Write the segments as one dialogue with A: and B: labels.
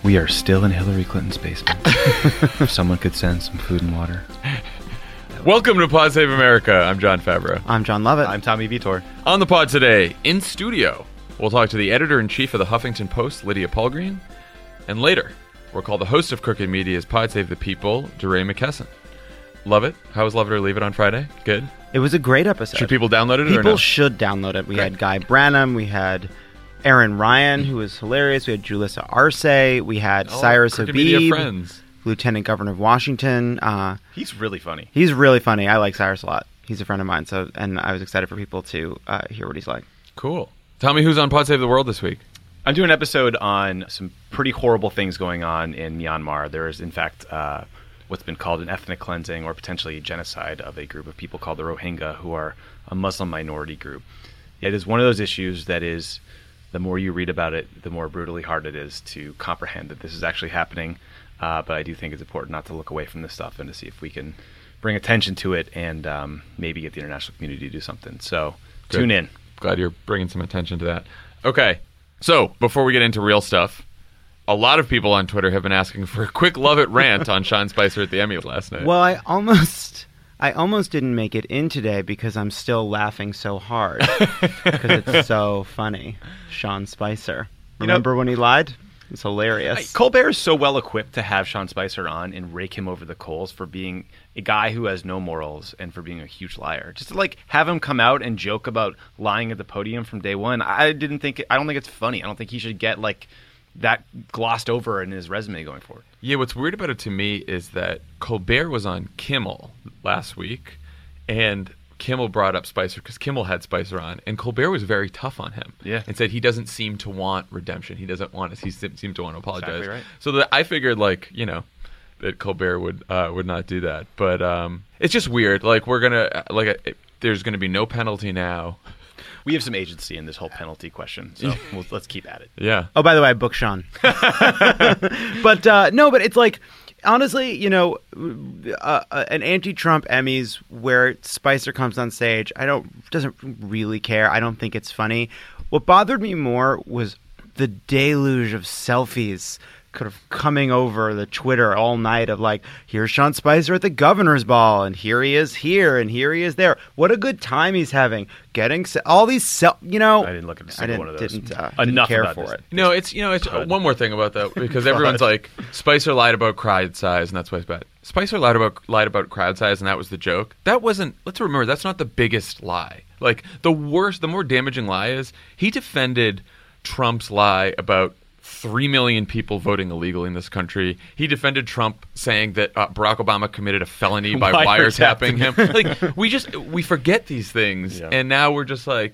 A: We are still in Hillary Clinton's basement. If someone could send some food and water.
B: Welcome to Pod Save America. I'm John Favreau.
C: I'm John Lovett.
A: I'm Tommy Vitor.
B: On the pod today, in studio, we'll talk to the editor-in-chief of the Huffington Post, Lydia Palgreen. And later, we'll call the host of Crooked Media's Pod Save the People, DeRay McKesson. Love it. How was Love It or Leave It on Friday? Good?
C: It was a great episode.
B: Should people download it or no?
C: People should download it. We had Guy Branum. We had Aaron Ryan, who was hilarious. We had Julissa Arce. We had Cyrus
B: Crooked Media
C: Habib,
B: friends.
C: Lieutenant Governor of Washington.
A: He's really funny.
C: He's really funny. I like Cyrus a lot. He's a friend of mine, and I was excited for people to hear what he's like.
B: Cool. Tell me who's on Pod Save the World this week.
A: I'm doing an episode on some pretty horrible things going on in Myanmar. There is, in fact, what's been called an ethnic cleansing or potentially genocide of a group of people called the Rohingya, who are a Muslim minority group. It is one of those issues that is, the more you read about it, the more brutally hard it is to comprehend that this is actually happening. But I do think it's important not to look away from this stuff and to see if we can bring attention to it and maybe get the international community to do something. So
B: Good.
A: Tune in.
B: Glad you're bringing some attention to that. Okay, so before we get into real stuff, a lot of people on Twitter have been asking for a quick Love It rant on Sean Spicer at the Emmys last night.
C: Well, I almost didn't make it in today because I'm still laughing so hard because it's so funny. Sean Spicer. Remember when he lied? It's hilarious.
A: Colbert is so well equipped to have Sean Spicer on and rake him over the coals for being a guy who has no morals and for being a huge liar. Just to have him come out and joke about lying at the podium from day one. I don't think it's funny. I don't think he should get that glossed over in his resume going forward.
B: Yeah, what's weird about it to me is that Colbert was on Kimmel last week, and Kimmel brought up Spicer because Kimmel had Spicer on, and Colbert was very tough on him.
A: Yeah.
B: And said he doesn't seem to want redemption. He doesn't want. He seemed to want to apologize.
A: Exactly right.
B: So I figured, that Colbert would not do that. But it's just weird. There's gonna be no penalty now.
A: We have some agency in this whole penalty question, so let's keep at it.
B: Yeah.
C: Oh, by the way, I booked Sean. But it's honestly, an anti-Trump Emmys where Spicer comes on stage, doesn't really care. I don't think it's funny. What bothered me more was the deluge of selfies kind of coming over the Twitter all night of here's Sean Spicer at the governor's ball, and here he is here, and here he is there. What a good time he's having. Getting all these
A: I didn't look at a single one of those.
C: Didn't care for it.
B: No, it's one more thing about that, because everyone's like, Spicer lied about crowd size, and that's why it's bad. Spicer lied about crowd size, and that was the joke. That wasn't. Let's remember, that's not the biggest lie. The more damaging lie is he defended Trump's lie about 3 million people voting illegally in this country. He defended Trump saying that Barack Obama committed a felony by wiretapping him. We forget these things, and now we're just
A: Well,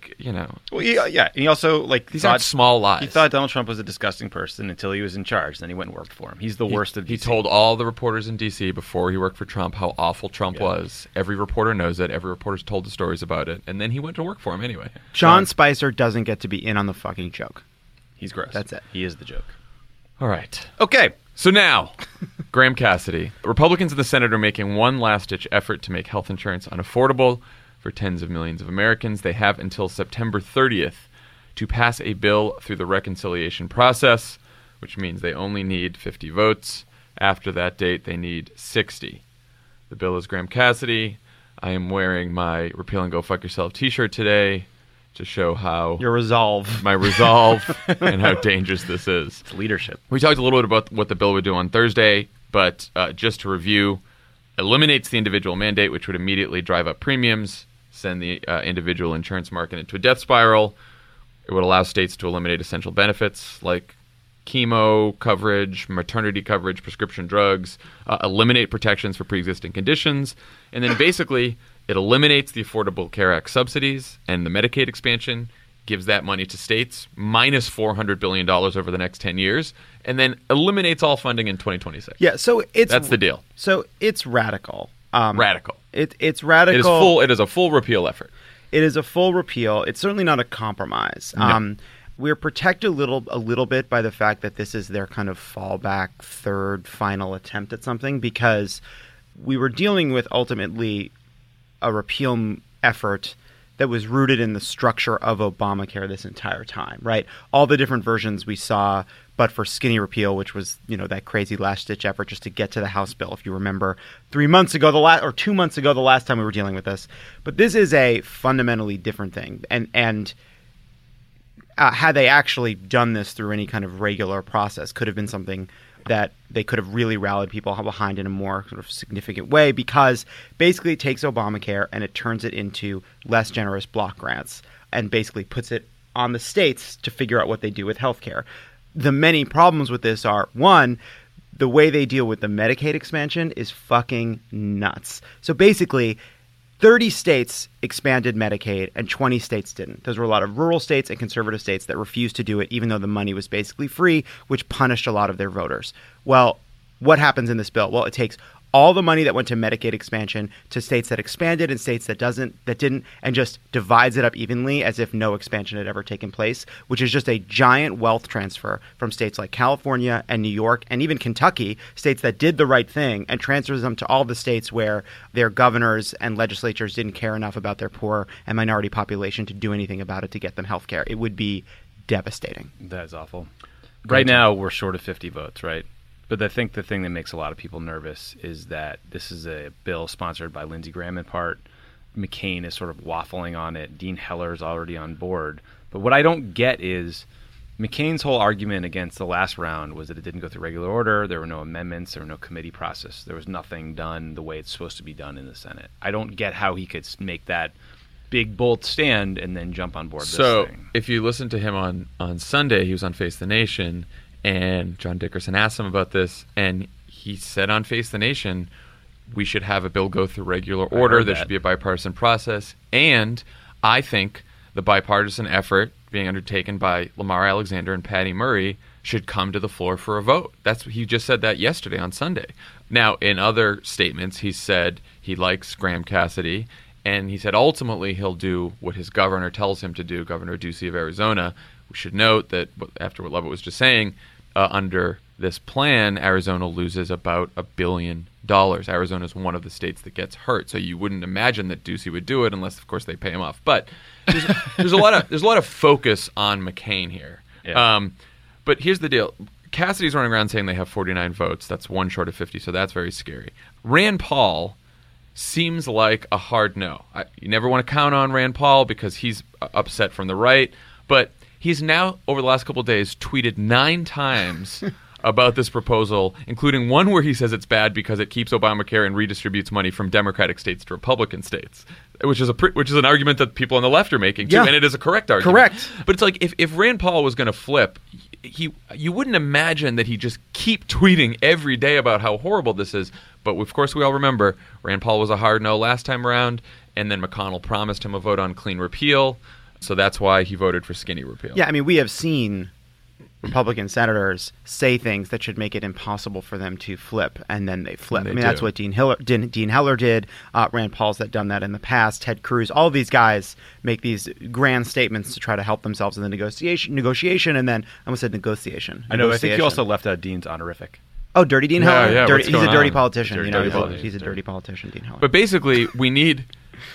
A: yeah. And he also
B: these aren't small lies.
A: He thought Donald Trump was a disgusting person until he was in charge. Then he went and worked for him. He's the worst of DC.
B: He told all the reporters in D.C. before he worked for Trump how awful Trump was. Every reporter knows it. Every reporter's told the stories about it, and then he went to work for him anyway.
C: Sean Spicer doesn't get to be in on the fucking joke.
A: He's gross.
C: That's it.
A: He is the joke.
B: All right.
A: Okay.
B: So now, Graham Cassidy. Republicans in the Senate are making one last-ditch effort to make health insurance unaffordable for tens of millions of Americans. They have until September 30th to pass a bill through the reconciliation process, which means they only need 50 votes. After that date, they need 60. The bill is Graham Cassidy. I am wearing my Repeal and Go Fuck Yourself t-shirt today to show how
C: your resolve,
B: my resolve, and how dangerous this is.
A: It's leadership.
B: We talked a little bit about what the bill would do on Thursday, but just to review, eliminates the individual mandate, which would immediately drive up premiums, send the individual insurance market into a death spiral. It would allow states to eliminate essential benefits like chemo coverage, maternity coverage, prescription drugs, eliminate protections for pre-existing conditions, and then basically it eliminates the Affordable Care Act subsidies and the Medicaid expansion, gives that money to states, minus $400 billion over the next 10 years, and then eliminates all funding in 2026.
C: Yeah, so
B: that's the deal.
C: So it's radical.
B: Radical.
C: It's radical.
B: It is a full repeal effort.
C: It is a full repeal. It's certainly not a compromise.
B: No.
C: We're protected a little bit by the fact that this is their kind of fallback, third, final attempt at something, because we were dealing with ultimately a repeal effort that was rooted in the structure of Obamacare this entire time, right? All the different versions we saw but for skinny repeal, which was, that crazy last-ditch effort just to get to the House bill, if you remember 3 months ago, or 2 months ago, the last time we were dealing with this. But this is a fundamentally different thing. And had they actually done this through any kind of regular process, could have been something that they could have really rallied people behind in a more sort of significant way, because basically it takes Obamacare and it turns it into less generous block grants and basically puts it on the states to figure out what they do with healthcare. The many problems with this are, one, the way they deal with the Medicaid expansion is fucking nuts. So basically, 30 states expanded Medicaid and 20 states didn't. Those were a lot of rural states and conservative states that refused to do it, even though the money was basically free, which punished a lot of their voters. Well, what happens in this bill? Well, it takes all the money that went to Medicaid expansion to states that expanded and states that didn't, and just divides it up evenly as if no expansion had ever taken place, which is just a giant wealth transfer from states like California and New York and even Kentucky, states that did the right thing, and transfers them to all the states where their governors and legislatures didn't care enough about their poor and minority population to do anything about it to get them health care. It would be devastating.
A: That is awful. Right now, we're short of 50 votes, right? But I think the thing that makes a lot of people nervous is that this is a bill sponsored by Lindsey Graham in part. McCain is sort of waffling on it. Dean Heller is already on board. But what I don't get is McCain's whole argument against the last round was that it didn't go through regular order. There were no amendments. There were no committee process. There was nothing done the way it's supposed to be done in the Senate. I don't get how he could make that big, bold stand and then jump on board this thing.
B: So if you listen to him on Sunday, he was on Face the Nation, and John Dickerson asked him about this, and he said on Face the Nation, we should have a bill go through regular order. There should be a bipartisan process. And I think the bipartisan effort being undertaken by Lamar Alexander and Patty Murray should come to the floor for a vote. He just said that yesterday on Sunday. Now, in other statements, he said he likes Graham Cassidy, and he said ultimately he'll do what his governor tells him to do, Governor Ducey of Arizona. We should note that after what Lovett was just saying, under this plan, Arizona loses about $1 billion. Arizona is one of the states that gets hurt, so you wouldn't imagine that Ducey would do it unless, of course, they pay him off. But there's a lot of focus on McCain here.
A: Yeah.
B: But here's the deal: Cassidy's running around saying they have 49 votes. That's one short of 50, so that's very scary. Rand Paul seems like a hard no. You never want to count on Rand Paul because he's upset from the right, but he's now, over the last couple of days, tweeted 9 times about this proposal, including one where he says it's bad because it keeps Obamacare and redistributes money from Democratic states to Republican states, which is an argument that people on the left are making, too, and it is a correct argument.
C: Correct.
B: But it's like, if Rand Paul was going to flip, you wouldn't imagine that he'd just keep tweeting every day about how horrible this is. But, of course, we all remember Rand Paul was a hard no last time around, and then McConnell promised him a vote on clean repeal. So that's why he voted for skinny repeal.
C: Yeah, I mean, we have seen Republican senators say things that should make it impossible for them to flip, and then they flip. That's what Dean Heller did. Rand Paul's done that in the past. Ted Cruz, all these guys make these grand statements to try to help themselves in the negotiation, and then I almost said negotiation.
A: I know. I think you also left out Dean's honorific.
C: Oh, Dirty Dean Heller.
B: Yeah,
C: he's a dirty politician.
B: He's
C: a dirty politician, Dean Heller.
B: But basically, we need.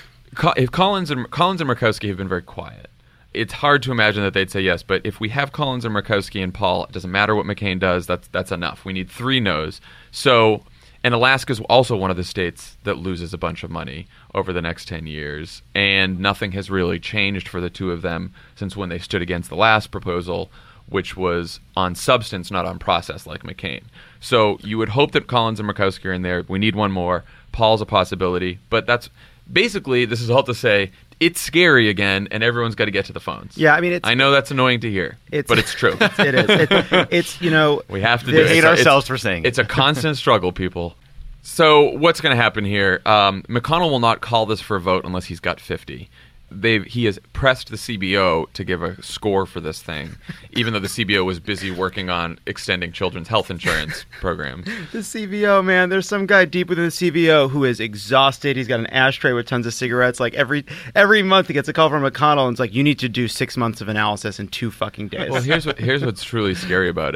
B: If Collins and Murkowski have been very quiet, it's hard to imagine that they'd say yes. But if we have Collins and Murkowski and Paul, it doesn't matter what McCain does. That's enough. We need 3 no's. So, and Alaska's also one of the states that loses a bunch of money over the next 10 years, and nothing has really changed for the two of them since when they stood against the last proposal, which was on substance, not on process, like McCain. So you would hope that Collins and Murkowski are in there. We need one more. Paul's a possibility, but that's. Basically, this is all to say it's scary again, and everyone's got to get to the phones.
C: Yeah, I mean,
B: I know that's annoying to hear, but it's true.
C: It is. It's
B: we have to
A: do it. Hate ourselves for saying it.
B: It's a constant struggle, people. So what's going to happen here? McConnell will not call this for a vote unless he's got 50. He has pressed the CBO to give a score for this thing, even though the CBO was busy working on extending children's health insurance programs.
C: The CBO, man, there's some guy deep within the CBO who is exhausted. He's got an ashtray with tons of cigarettes. Like every month he gets a call from McConnell, and it's like, you need to do 6 months of analysis in 2 fucking days.
B: Well, here's what's truly scary about it.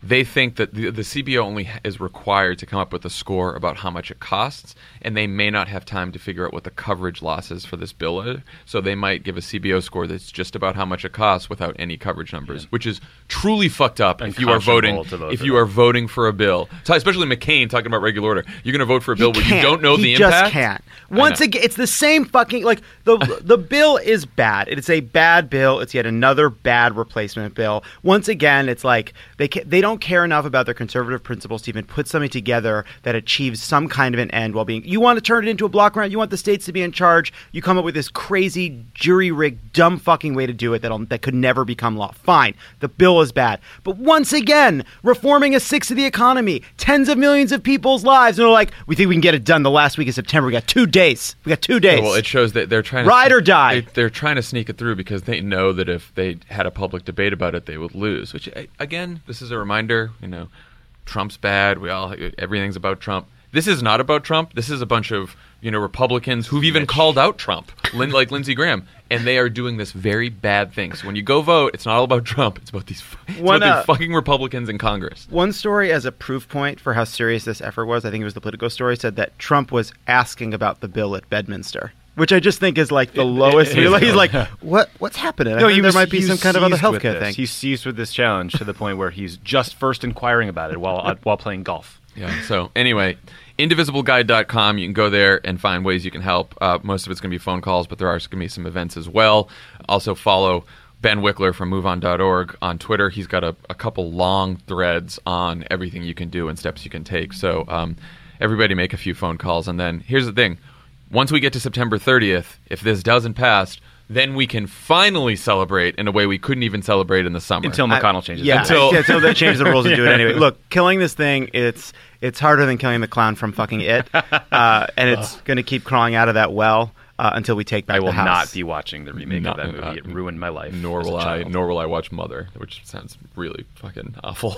B: they think that the CBO only is required to come up with a score about how much it costs, and they may not have time to figure out what the coverage losses for this bill are. So they might give a CBO score that's just about how much it costs without any coverage numbers, which is truly fucked up if you are voting for a bill. So especially McCain talking about regular order. You're going to vote for a bill where you don't know the impact?
C: He just can't. Once again, it's the same fucking... Like, the bill is bad. It's a bad bill. It's yet another bad replacement bill. Once again, it's like they don't care enough about their conservative principles to even put something together that achieves some kind of an end while being... You want to turn it into a block grant? You want the states to be in charge? You come up with this crazy, jury-rigged, dumb fucking way to do it that could never become law. Fine. The bill is bad. But once again, reforming a sixth of the economy, tens of millions of people's lives, and they're like, we think we can get it done the last week of September. We got 2 days. We got 2 days.
B: Well, it shows that they're trying to...
C: Ride or die.
B: They're trying to sneak it through because they know that if they had a public debate about it, they would lose. Which, again, this is a reminder, Trump's bad. Everything's about Trump. This is not about Trump. This is a bunch of, Republicans who've even called out Trump, like Lindsey Graham, and they are doing this very bad thing. So when you go vote, it's not all about Trump. It's about these fucking Republicans in Congress.
C: One story as a proof point for how serious this effort was, I think it was the Politico story, said that Trump was asking about the bill at Bedminster. Which I just think is like the lowest. He's like, what's happening?
A: No,
C: there might be some kind of other healthcare thing.
A: He's seized with this challenge to the point where he's just first inquiring about it while playing golf.
B: Yeah. So anyway, indivisibleguide.com. You can go there and find ways you can help. Most of it's going to be phone calls, but there are going to be some events as well. Also follow Ben Wickler from MoveOn.org on Twitter. He's got a couple long threads on everything you can do and steps you can take. So everybody make a few phone calls. And then here's the thing. Once we get to September 30th, if this doesn't pass, then we can finally celebrate in a way we couldn't even celebrate in the summer.
A: Until McConnell changes.
C: Yeah, until they change the rules and do it anyway. Look, killing this thing, it's harder than killing the clown from fucking It. And it's going to keep crawling out of that well until we take back the house.
A: I will not be watching the remake of that movie. It ruined my life.
B: Nor will I watch Mother, which sounds really fucking awful.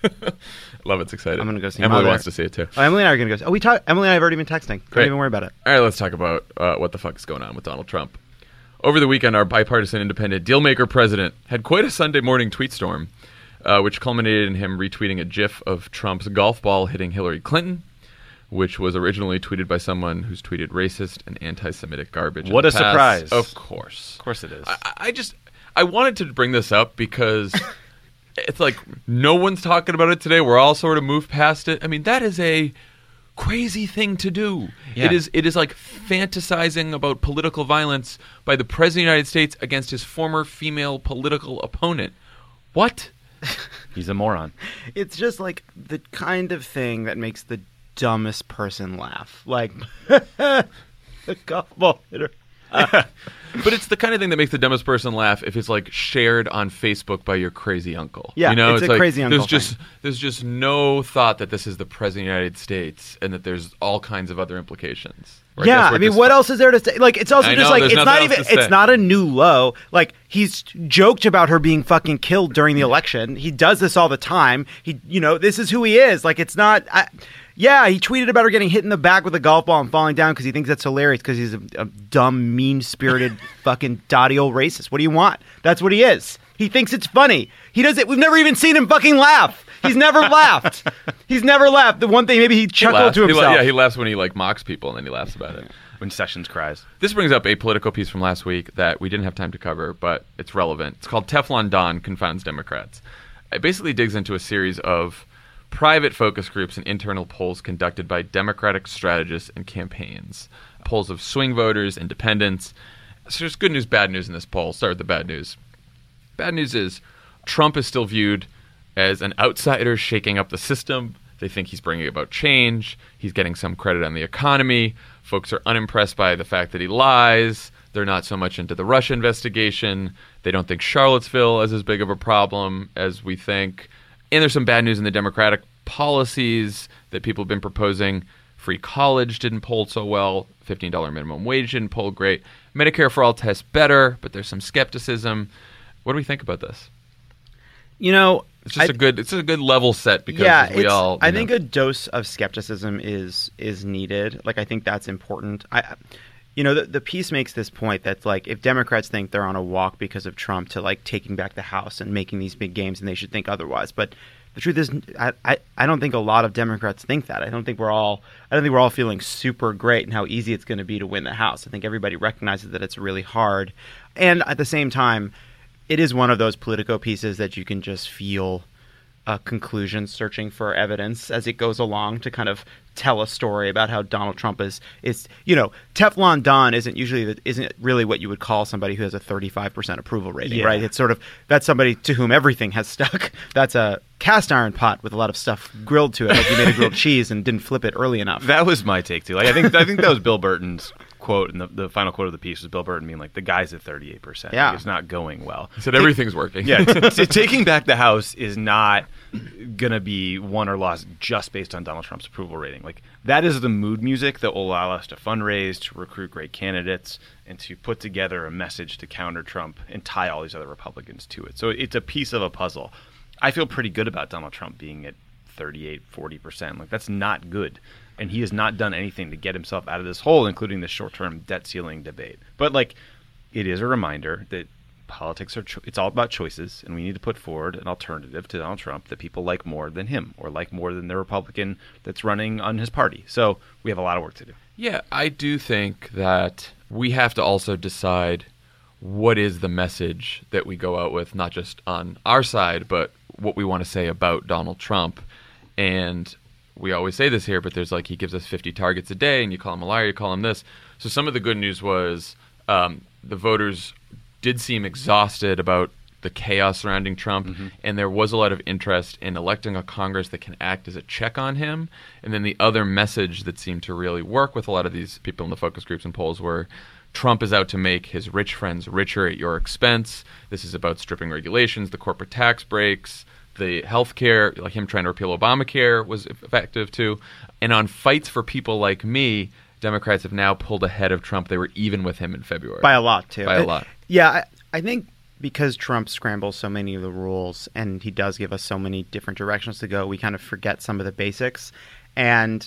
B: Love it's exciting.
C: I'm going to go see
B: Emily
C: Mother.
B: wants to see it too.
C: Oh, Emily and I are going to go see it. Emily and I have already been texting. Don't even worry about it.
B: All right, let's talk about what the fuck is going on with Donald Trump. Over the weekend, our bipartisan independent dealmaker president had quite a Sunday morning tweet storm, which culminated in him retweeting a gif of Trump's golf ball hitting Hillary Clinton, which was originally tweeted by someone who's tweeted racist and anti-Semitic garbage.
A: What a surprise.
B: Of course.
A: Of course it is.
B: I wanted to bring this up because... It's like no one's talking about it today. We're all sort of moved past it. I mean, that is a crazy thing to do.
A: Yeah.
B: It is like fantasizing about political violence by the President of the United States against his former female political opponent. What?
A: He's a moron.
C: It's just like the kind of thing that makes the dumbest person laugh. Like, the golf ball hitter.
B: But it's the kind of thing that makes the dumbest person laugh if it's like shared on Facebook by your crazy uncle.
C: Yeah,
B: it's
C: a crazy uncle
B: There's just no thought that this is the President of the United States and that there's all kinds of other implications. Right?
C: Yeah, I mean, what else is there to say? Like, it's also just like, it's not a new low. Like, he's joked about her being fucking killed during the election. He does this all the time. This is who he is. Like, it's not... Yeah, he tweeted about her getting hit in the back with a golf ball and falling down because he thinks that's hilarious because he's a dumb, mean-spirited, fucking dotty old racist. What do you want? That's what he is. He thinks it's funny. He does it. We've never even seen him fucking laugh. He's never laughed. He's never laughed. The one thing, maybe he chuckled to himself.
B: He laughs when he mocks people and then he laughs about it.
A: When Sessions cries.
B: This brings up a Politico piece from last week that we didn't have time to cover, but it's relevant. It's called Teflon Don Confounds Democrats. It basically digs into a series of private focus groups and internal polls conducted by Democratic strategists and campaigns. Polls of swing voters, independents. So there's good news, bad news in this poll. Start with the bad news. Bad news is Trump is still viewed as an outsider shaking up the system. They think he's bringing about change. He's getting some credit on the economy. Folks are unimpressed by the fact that he lies. They're not so much into the Russia investigation. They don't think Charlottesville is as big of a problem as we think. And there's some bad news in the Democratic policies that people have been proposing. Free college didn't poll so well. $15 minimum wage didn't poll great. Medicare for all tests better, but there's some skepticism. What do we think about this? It's just a good level set because I
C: think a dose of skepticism is needed. Like, I think that's important. The piece makes this point that's like, if Democrats think they're on a walk because of Trump to like taking back the House and making these big games, and they should think otherwise. But the truth is, I don't think a lot of Democrats think that. I don't think we're all feeling super great and how easy it's going to be to win the House. I think everybody recognizes that it's really hard, and at the same time, it is one of those Politico pieces that you can just feel a conclusion searching for evidence as it goes along to kind of tell a story about how Donald Trump is Teflon Don isn't really what you would call somebody who has a 35% approval rating, right? It's sort of, that's somebody to whom everything has stuck. That's a cast iron pot with a lot of stuff grilled to it, like you made a grilled cheese and didn't flip it early enough.
A: That was my take too. Like, I think that was Bill Burton's quote, and the final quote of the piece was Bill Burton being like, the guy's at 38%.
C: Yeah.
A: Like, it's not going well.
B: He said everything's working.
A: Yeah, taking back the House is not going to be won or lost just based on Donald Trump's approval rating. Like, that is the mood music that will allow us to fundraise, to recruit great candidates, and to put together a message to counter Trump and tie all these other Republicans to it. So it's a piece of a puzzle. I feel pretty good about Donald Trump being at 38, 40%. Like, that's not good. And he has not done anything to get himself out of this hole, including the short-term debt ceiling debate. But, like, it is a reminder that politics it's all about choices, and we need to put forward an alternative to Donald Trump that people like more than him, or like more than the Republican that's running on his party. So we have a lot of work to do.
B: Yeah, I do think that we have to also decide what is the message that we go out with, not just on our side, but what we want to say about Donald Trump. And we always say this here, but there's like, he gives us 50 targets a day, and you call him a liar, you call him this. So some of the good news was the voters did seem exhausted about the chaos surrounding Trump, and there was a lot of interest in electing a Congress that can act as a check on him. And then the other message that seemed to really work with a lot of these people in the focus groups and polls were, Trump is out to make his rich friends richer at your expense. This is about stripping regulations, the corporate tax breaks, the health care, like him trying to repeal Obamacare was effective too. And on fights for people like me, Democrats have now pulled ahead of Trump. They were even with him in February.
C: By a lot, too.
B: By a lot.
C: Yeah, I think because Trump scrambles so many of the rules and he does give us so many different directions to go, we kind of forget some of the basics. And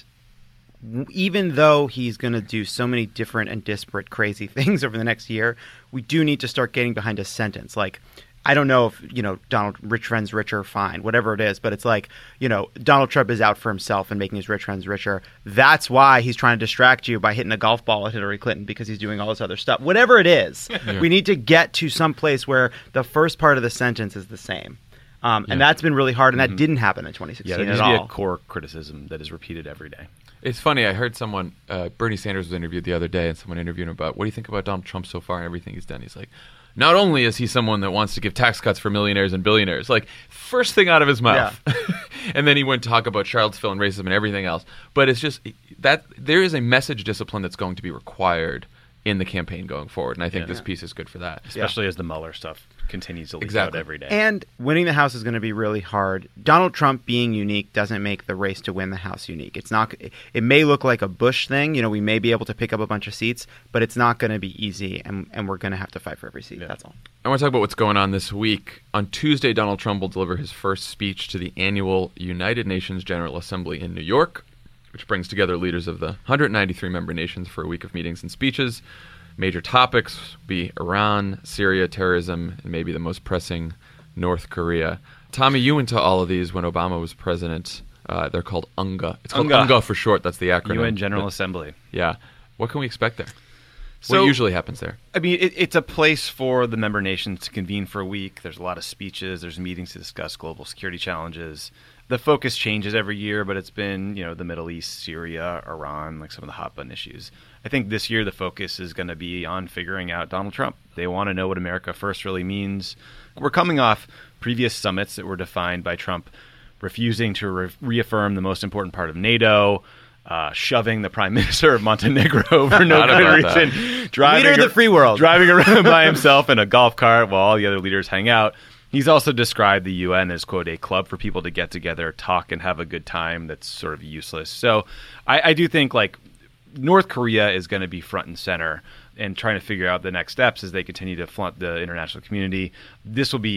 C: even though he's going to do so many different and disparate crazy things over the next year, we do need to start getting behind a sentence. Like, I don't know if, Donald, rich friends richer, fine, whatever it is, but it's like, Donald Trump is out for himself and making his rich friends richer. That's why he's trying to distract you by hitting a golf ball at Hillary Clinton, because he's doing all this other stuff. Whatever it is, we need to get to some place where the first part of the sentence is the same. And that's been really hard, and that didn't happen in 2016
A: there needs
C: at
A: to be
C: all.
A: a core criticism that is repeated every day.
B: It's funny, I heard someone, Bernie Sanders was interviewed the other day, and someone interviewed him about, what do you think about Donald Trump so far and everything he's done? He's like, not only is he someone that wants to give tax cuts for millionaires and billionaires, like, first thing out of his mouth. Yeah. And then he went to talk about Charlottesville and racism and everything else. But it's just that there is a message discipline that's going to be required in the campaign going forward. And I think this piece is good for that.
A: Especially as the Mueller stuff continues to leak out every day.
C: And winning the House is going to be really hard. Donald Trump being unique doesn't make the race to win the House unique. It's not. It may look like a Bush thing. We may be able to pick up a bunch of seats, but it's not going to be easy, and we're going to have to fight for every seat. Yeah. That's all.
B: I want to talk about what's going on this week. On Tuesday, Donald Trump will deliver his first speech to the annual United Nations General Assembly in New York, which brings together leaders of the 193 member nations for a week of meetings and speeches. Major topics will be Iran, Syria, terrorism, and maybe the most pressing, North Korea. Tommy, you went to all of these when Obama was president. They're called UNGA. It's called UNGA for short. That's the acronym.
A: UN General Assembly.
B: Yeah. What can we expect there?
A: So,
B: what usually happens there?
A: I mean, it's a place for the member nations to convene for a week. There's a lot of speeches. There's meetings to discuss global security challenges. The focus changes every year, but it's been, the Middle East, Syria, Iran, like some of the hot button issues. I think this year the focus is going to be on figuring out Donald Trump. They want to know what America First really means. We're coming off previous summits that were defined by Trump refusing to reaffirm the most important part of NATO, shoving the prime minister of Montenegro for no good reason,
C: leader of the free world,
A: driving around by himself in a golf cart while all the other leaders hang out. He's also described the UN as, quote, a club for people to get together, talk, and have a good time that's sort of useless. So I do think, like, North Korea is going to be front and center and trying to figure out the next steps as they continue to flaunt the international community. This will be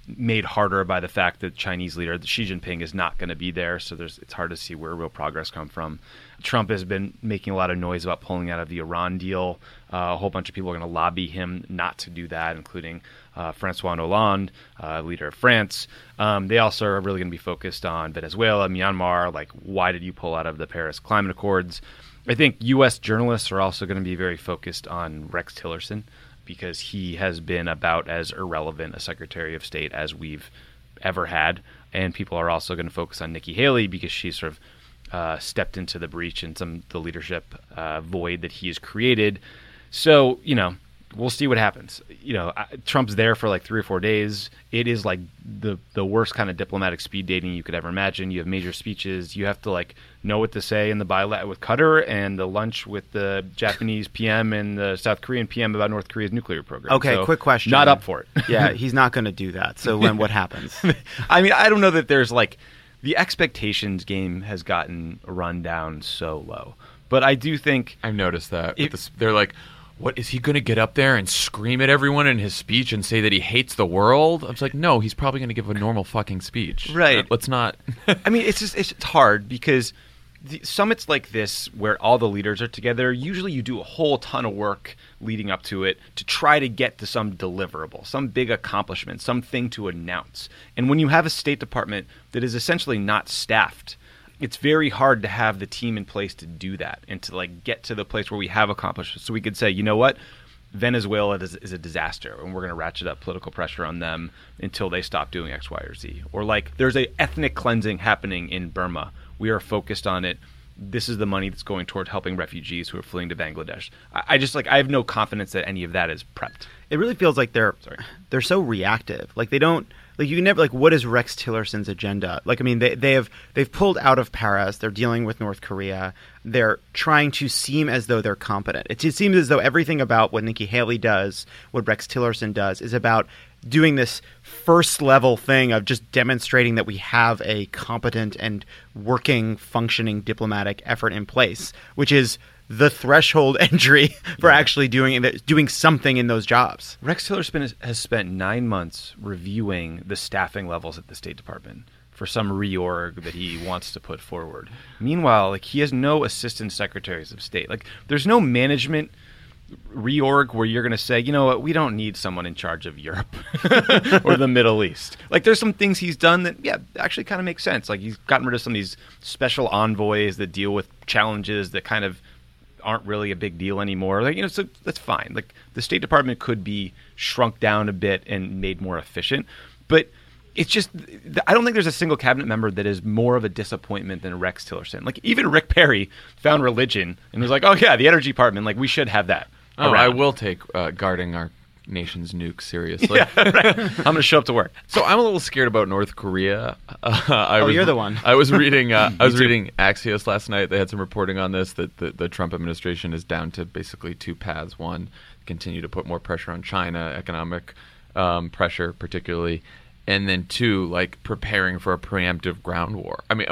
A: made harder by the fact that Chinese leader Xi Jinping is not going to be there, so it's hard to see where real progress come from. Trump has been making a lot of noise about pulling out of the Iran deal. A whole bunch of people are going to lobby him not to do that, including Francois Hollande, leader of France. They also are really going to be focused on Venezuela, Myanmar, like, why did you pull out of the Paris Climate Accords? I think U.S. journalists are also going to be very focused on Rex Tillerson, because he has been about as irrelevant a Secretary of State as we've ever had. And people are also going to focus on Nikki Haley because she sort of stepped into the breach and the leadership void that he has created. So, we'll see what happens. Trump's there for like 3 or 4 days. It is like the worst kind of diplomatic speed dating you could ever imagine. You have major speeches. You have to like know what to say in the bilat with Qatar and the lunch with the Japanese PM and the South Korean PM about North Korea's nuclear program.
C: Okay,
A: so,
C: quick question.
A: Not up for it.
C: Yeah, he's not going to do that. So then what happens?
A: I mean, I don't know that there's like the expectations game has gotten run down so low. But I do think
B: I've noticed that. They're like, what, is he going to get up there and scream at everyone in his speech and say that he hates the world? I was like, no, he's probably going to give a normal fucking speech.
A: Right.
B: Let's not.
A: I mean, it's hard because the summits like this, where all the leaders are together, usually you do a whole ton of work leading up to it to try to get to some deliverable, some big accomplishment, something to announce. And when you have a State Department that is essentially not staffed, it's very hard to have the team in place to do that and to like get to the place where we have accomplished it. So we could say, you know what, Venezuela is a disaster, and we're going to ratchet up political pressure on them until they stop doing X, Y, or Z. Or like there's a ethnic cleansing happening in Burma. We are focused on it. This is the money that's going toward helping refugees who are fleeing to Bangladesh. I have no confidence that any of that is prepped.
C: It really feels like they're so reactive. Like they don't. Like you can never what is Rex Tillerson's agenda? Like I mean they've pulled out of Paris. They're dealing with North Korea. They're trying to seem as though they're competent. It seems as though everything about what Nikki Haley does, what Rex Tillerson does, is about doing this first level thing of just demonstrating that we have a competent and working, functioning diplomatic effort in place, which is the threshold entry for actually doing something in those jobs.
A: Rex Tillerson has spent 9 months reviewing the staffing levels at the State Department for some reorg that he wants to put forward. Meanwhile, like he has no assistant secretaries of state. Like there's no management reorg where you're going to say, you know what, we don't need someone in charge of Europe or the Middle East. Like there's some things he's done that, actually kind of make sense. Like he's gotten rid of some of these special envoys that deal with challenges that kind of aren't really a big deal anymore. Like, so that's fine. Like the State Department could be shrunk down a bit and made more efficient, but it's just, I don't think there's a single cabinet member that is more of a disappointment than Rex Tillerson. Like even Rick Perry found religion and was like, oh yeah, the energy department, like we should have that.
B: Oh, I will take guarding our nation's nuke seriously.
A: Yeah, right. I'm going to show up to work.
B: So I'm a little scared about North Korea.
C: You're the one.
B: I was reading reading Axios last night. They had some reporting on this, that the Trump administration is down to basically two paths. One, continue to put more pressure on China, economic pressure particularly, and then two, like preparing for a preemptive ground war. I mean,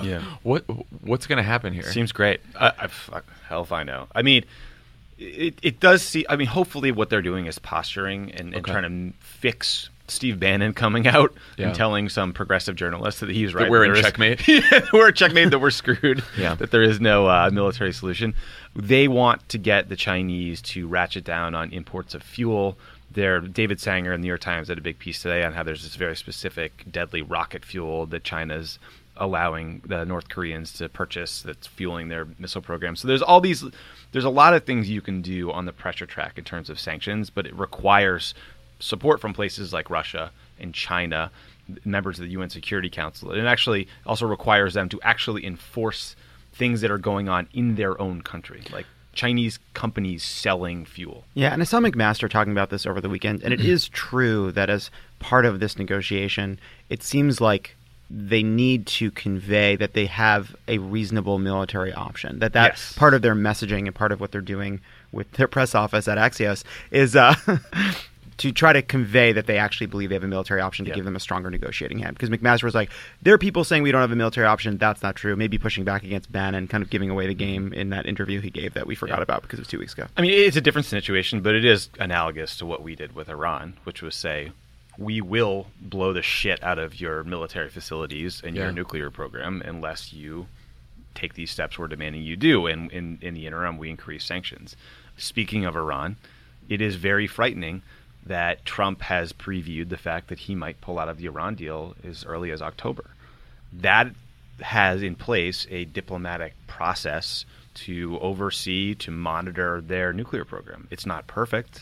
B: what's going to happen here?
A: Seems great. Hell if I know. I mean, it does see. I mean, hopefully, what they're doing is posturing and trying to fix Steve Bannon coming out and telling some progressive journalists that he's right.
B: That we're in checkmate.
A: We're in checkmate. That we're screwed.
B: Yeah.
A: That there is no military solution. They want to get the Chinese to ratchet down on imports of fuel. David Sanger in the New York Times had a big piece today on how there's this very specific deadly rocket fuel that China's allowing the North Koreans to purchase that's fueling their missile program. So there's a lot of things you can do on the pressure track in terms of sanctions, but it requires support from places like Russia and China, members of the UN Security Council. And it actually also requires them to actually enforce things that are going on in their own country, like Chinese companies selling fuel.
C: Yeah, and I saw McMaster talking about this over the weekend, and it is true that as part of this negotiation, it seems like they need to convey that they have a reasonable military option, that's
A: yes.
C: part of their messaging and part of what they're doing with their press office at Axios is to try to convey that they actually believe they have a military option to give them a stronger negotiating hand. Because McMaster was like, there are people saying we don't have a military option. That's not true. Maybe pushing back against Bannon, kind of giving away the game in that interview he gave that we forgot about because it was 2 weeks ago.
A: I mean, it's a different situation, but it is analogous to what we did with Iran, which was say, we will blow the shit out of your military facilities and your nuclear program unless you take these steps we're demanding you do. And in the interim, we increase sanctions. Speaking of Iran, it is very frightening that Trump has previewed the fact that he might pull out of the Iran deal as early as October. That has in place a diplomatic process to oversee, to monitor their nuclear program. It's not perfect.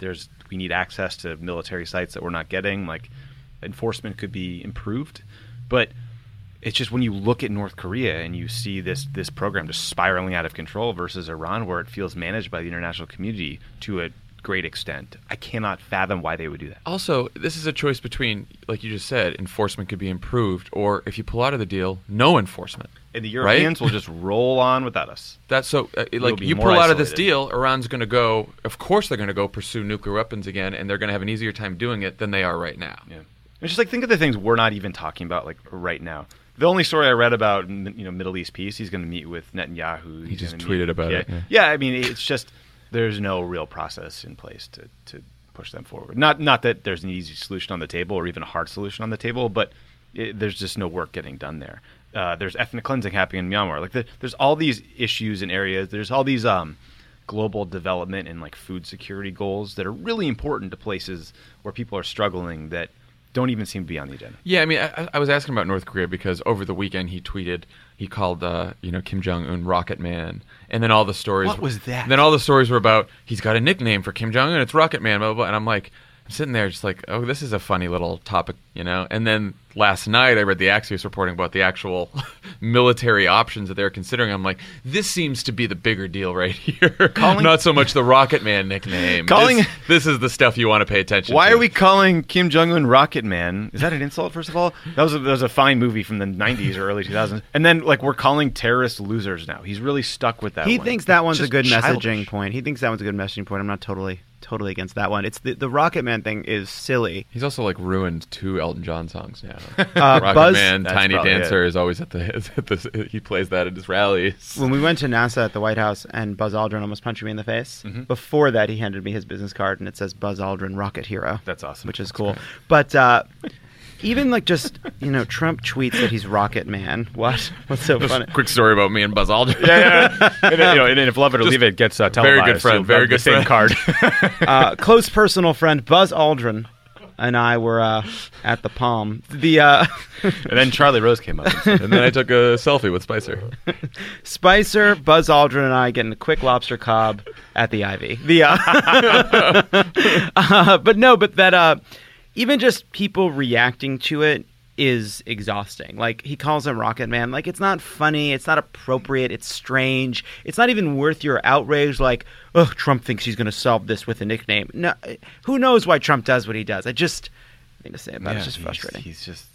A: We need access to military sites that we're not getting. Like, enforcement could be improved, but it's just when you look at North Korea and you see this program just spiraling out of control versus Iran, where it feels managed by the international community to a great extent, I cannot fathom why they would do that.
B: Also, this is a choice between, like you just said, enforcement could be improved, or if you pull out of the deal, no enforcement.
A: And the Europeans will just roll on without us.
B: That's so,
A: We'll be
B: you
A: more
B: pull out of this
A: isolated.
B: deal, Iran's going to go, of course they're going to go pursue nuclear weapons again, and they're going to have an easier time doing it than they are right now.
A: Yeah. It's just like, think of the things we're not even talking about like right now. The only story I read about, Middle East peace, he's going to meet with Netanyahu.
B: He just tweeted about it.
A: Yeah, I mean, it's just there's no real process in place to push them forward. Not that there's an easy solution on the table or even a hard solution on the table, but there's just no work getting done there. There's ethnic cleansing happening in Myanmar. Like there's all these issues and areas. There's all these global development and like food security goals that are really important to places where people are struggling that don't even seem to be on the agenda.
B: Yeah, I mean, I was asking about North Korea because over the weekend he called Kim Jong-un Rocket Man, and then all the stories.
A: What was that?
B: Then all the stories were about he's got a nickname for Kim Jong-un, it's Rocket Man, blah, blah, blah. And I'm like, I'm sitting there just like, oh, this is a funny little topic, And then last night I read the Axios reporting about the actual military options that they're considering. I'm like, this seems to be the bigger deal right here. Not so much the Rocket Man nickname. This is the stuff you want to pay attention to.
A: Why are we calling Kim Jong-un Rocket Man? Is that an insult, first of all? That was a fine movie from the 90s or early 2000s. And then, like, we're calling terrorists losers now. He's really stuck with that
C: He
A: one.
C: thinks that one's a
A: Just
C: good
A: childish.
C: messaging point. I'm not totally against that one. It's the Rocket Man thing is silly.
B: He's also like ruined 2 Elton John songs now. Rocket
C: Buzz-
B: Man,
A: That's
B: Tiny
A: probably
B: Dancer
A: it.
B: is always at the he plays that at his rallies.
C: When we went to NASA at the White House and Buzz Aldrin almost punched me in the face, before that he handed me his business card and it says Buzz Aldrin Rocket Hero.
A: That's awesome.
C: Which is
A: That's
C: cool.
A: great.
C: But even like just, Trump tweets that he's Rocket Man. What? What's so funny?
B: Quick story about me and Buzz Aldrin.
A: Yeah. And if Love It or Leave It gets televised,
B: very good friend,
A: you'll
B: very
A: have the
B: good
A: same
B: friend.
A: card.
C: Close personal friend Buzz Aldrin and I were at the Palm.
A: And then Charlie Rose came up. And said,
B: And then I took a selfie with Spicer.
C: Spicer, Buzz Aldrin, and I getting a quick lobster cob at the Ivy. But that even just people reacting to it is exhausting. Like, he calls him Rocket Man. Like, it's not funny. It's not appropriate. It's strange. It's not even worth your outrage. Like, oh, Trump thinks he's going to solve this with a nickname. No, who knows why Trump does what he does? Nothing to say about it. It's just frustrating.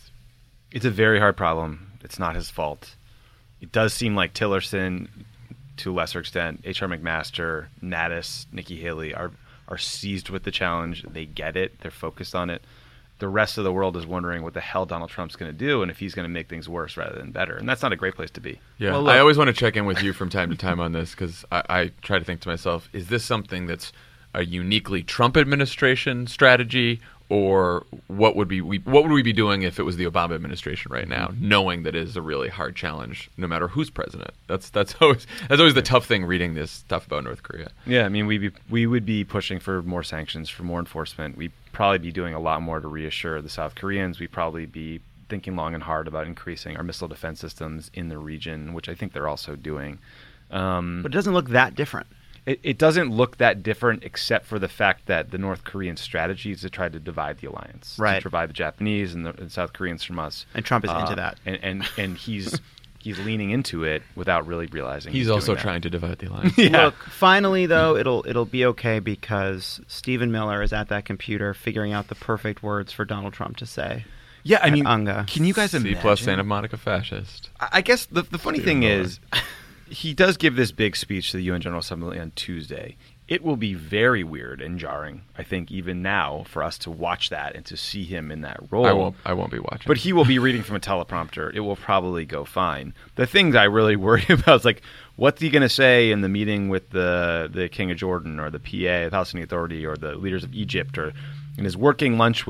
A: It's a very hard problem. It's not his fault. It does seem like Tillerson, to a lesser extent, H.R. McMaster, Mattis, Nikki Haley are seized with the challenge. They get it. They're focused on it. The rest of the world is wondering what the hell Donald Trump's going to do and if he's going to make things worse rather than better. And that's not a great place to be.
B: Yeah,
C: Well, look-
B: I always want to check in with you from time to time on this because I try to think to myself, is this something that's a uniquely Trump administration strategy, or what would we be doing if it was the Obama administration right now, knowing that it is a really hard challenge, no matter who's president? That's always the tough thing reading this stuff about North Korea.
A: Yeah, I mean, we would be pushing for more sanctions, for more enforcement. We'd probably be doing a lot more to reassure the South Koreans. We'd probably be thinking long and hard about increasing our missile defense systems in the region, which I think they're also doing.
C: But it doesn't look that different.
A: It doesn't look that different, except for the fact that the North Korean strategy is to try to divide the alliance,
C: Right.
A: to divide the Japanese and the South Koreans from us.
C: And Trump is into that.
A: and he's leaning into it without really realizing
B: He's
A: doing
B: also
A: that.
B: trying to divide the alliance.
A: Yeah.
C: Look, finally though, it'll be okay because Stephen Miller is at that computer figuring out the perfect words for Donald Trump to say.
A: Yeah, I
C: At
A: mean,
C: Unga.
A: can you guys
B: C
A: imagine?
B: plus Santa Monica fascist.
A: I guess the funny
B: Stephen
A: thing
B: Miller.
A: is, he does give this big speech to the UN General Assembly on Tuesday. It will be very weird and jarring, I think, even now, for us to watch that and to see him in that role.
B: I won't be watching.
A: But he will be reading from a teleprompter. It will probably go fine. The things I really worry about is, like, what's he going to say in the meeting with the King of Jordan or the PA, the Palestinian Authority, or the leaders of Egypt, or in his working lunch with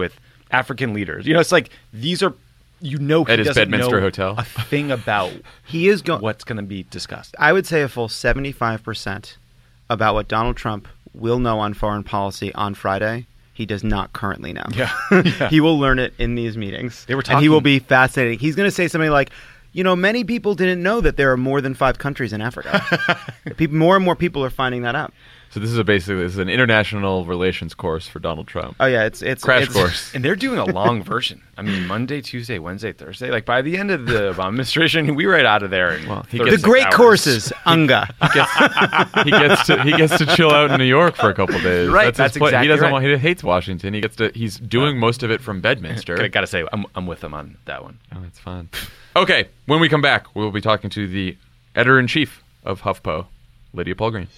A: African leaders. It's like these are, he
B: At his
A: doesn't
B: Bedminster
A: know
B: Hotel.
A: a thing about
C: He is going.
A: what's going to be discussed.
C: I would say a full 75% about what Donald Trump will know on foreign policy on Friday. He does not currently know.
A: Yeah.
C: He will learn it in these meetings.
A: They were
C: and he will
A: talking-
C: be fascinating. He's going to say something like, many people didn't know that there are more than 5 countries in Africa. More and more people are finding that out.
B: So this is an international relations course for Donald Trump.
C: Oh yeah, it's
B: Crash course.
A: And they're doing a long version. I mean, Monday, Tuesday, Wednesday, Thursday. Like by the end of the Obama administration, we were out of there. In
B: he
A: 36
B: gets
C: the great
A: hours.
C: courses, Unga.
B: He gets to chill out in New York for a couple days.
A: Right,
B: That's
A: that's
B: his point.
A: exactly
B: He doesn't
A: right.
B: want. He hates Washington. He's doing most of it from Bedminster.
A: Gotta say, I'm with them on that one.
B: Oh, that's fun. Okay, when we come back, we'll be talking to the editor-in-chief of HuffPo, Lydia Polgreen.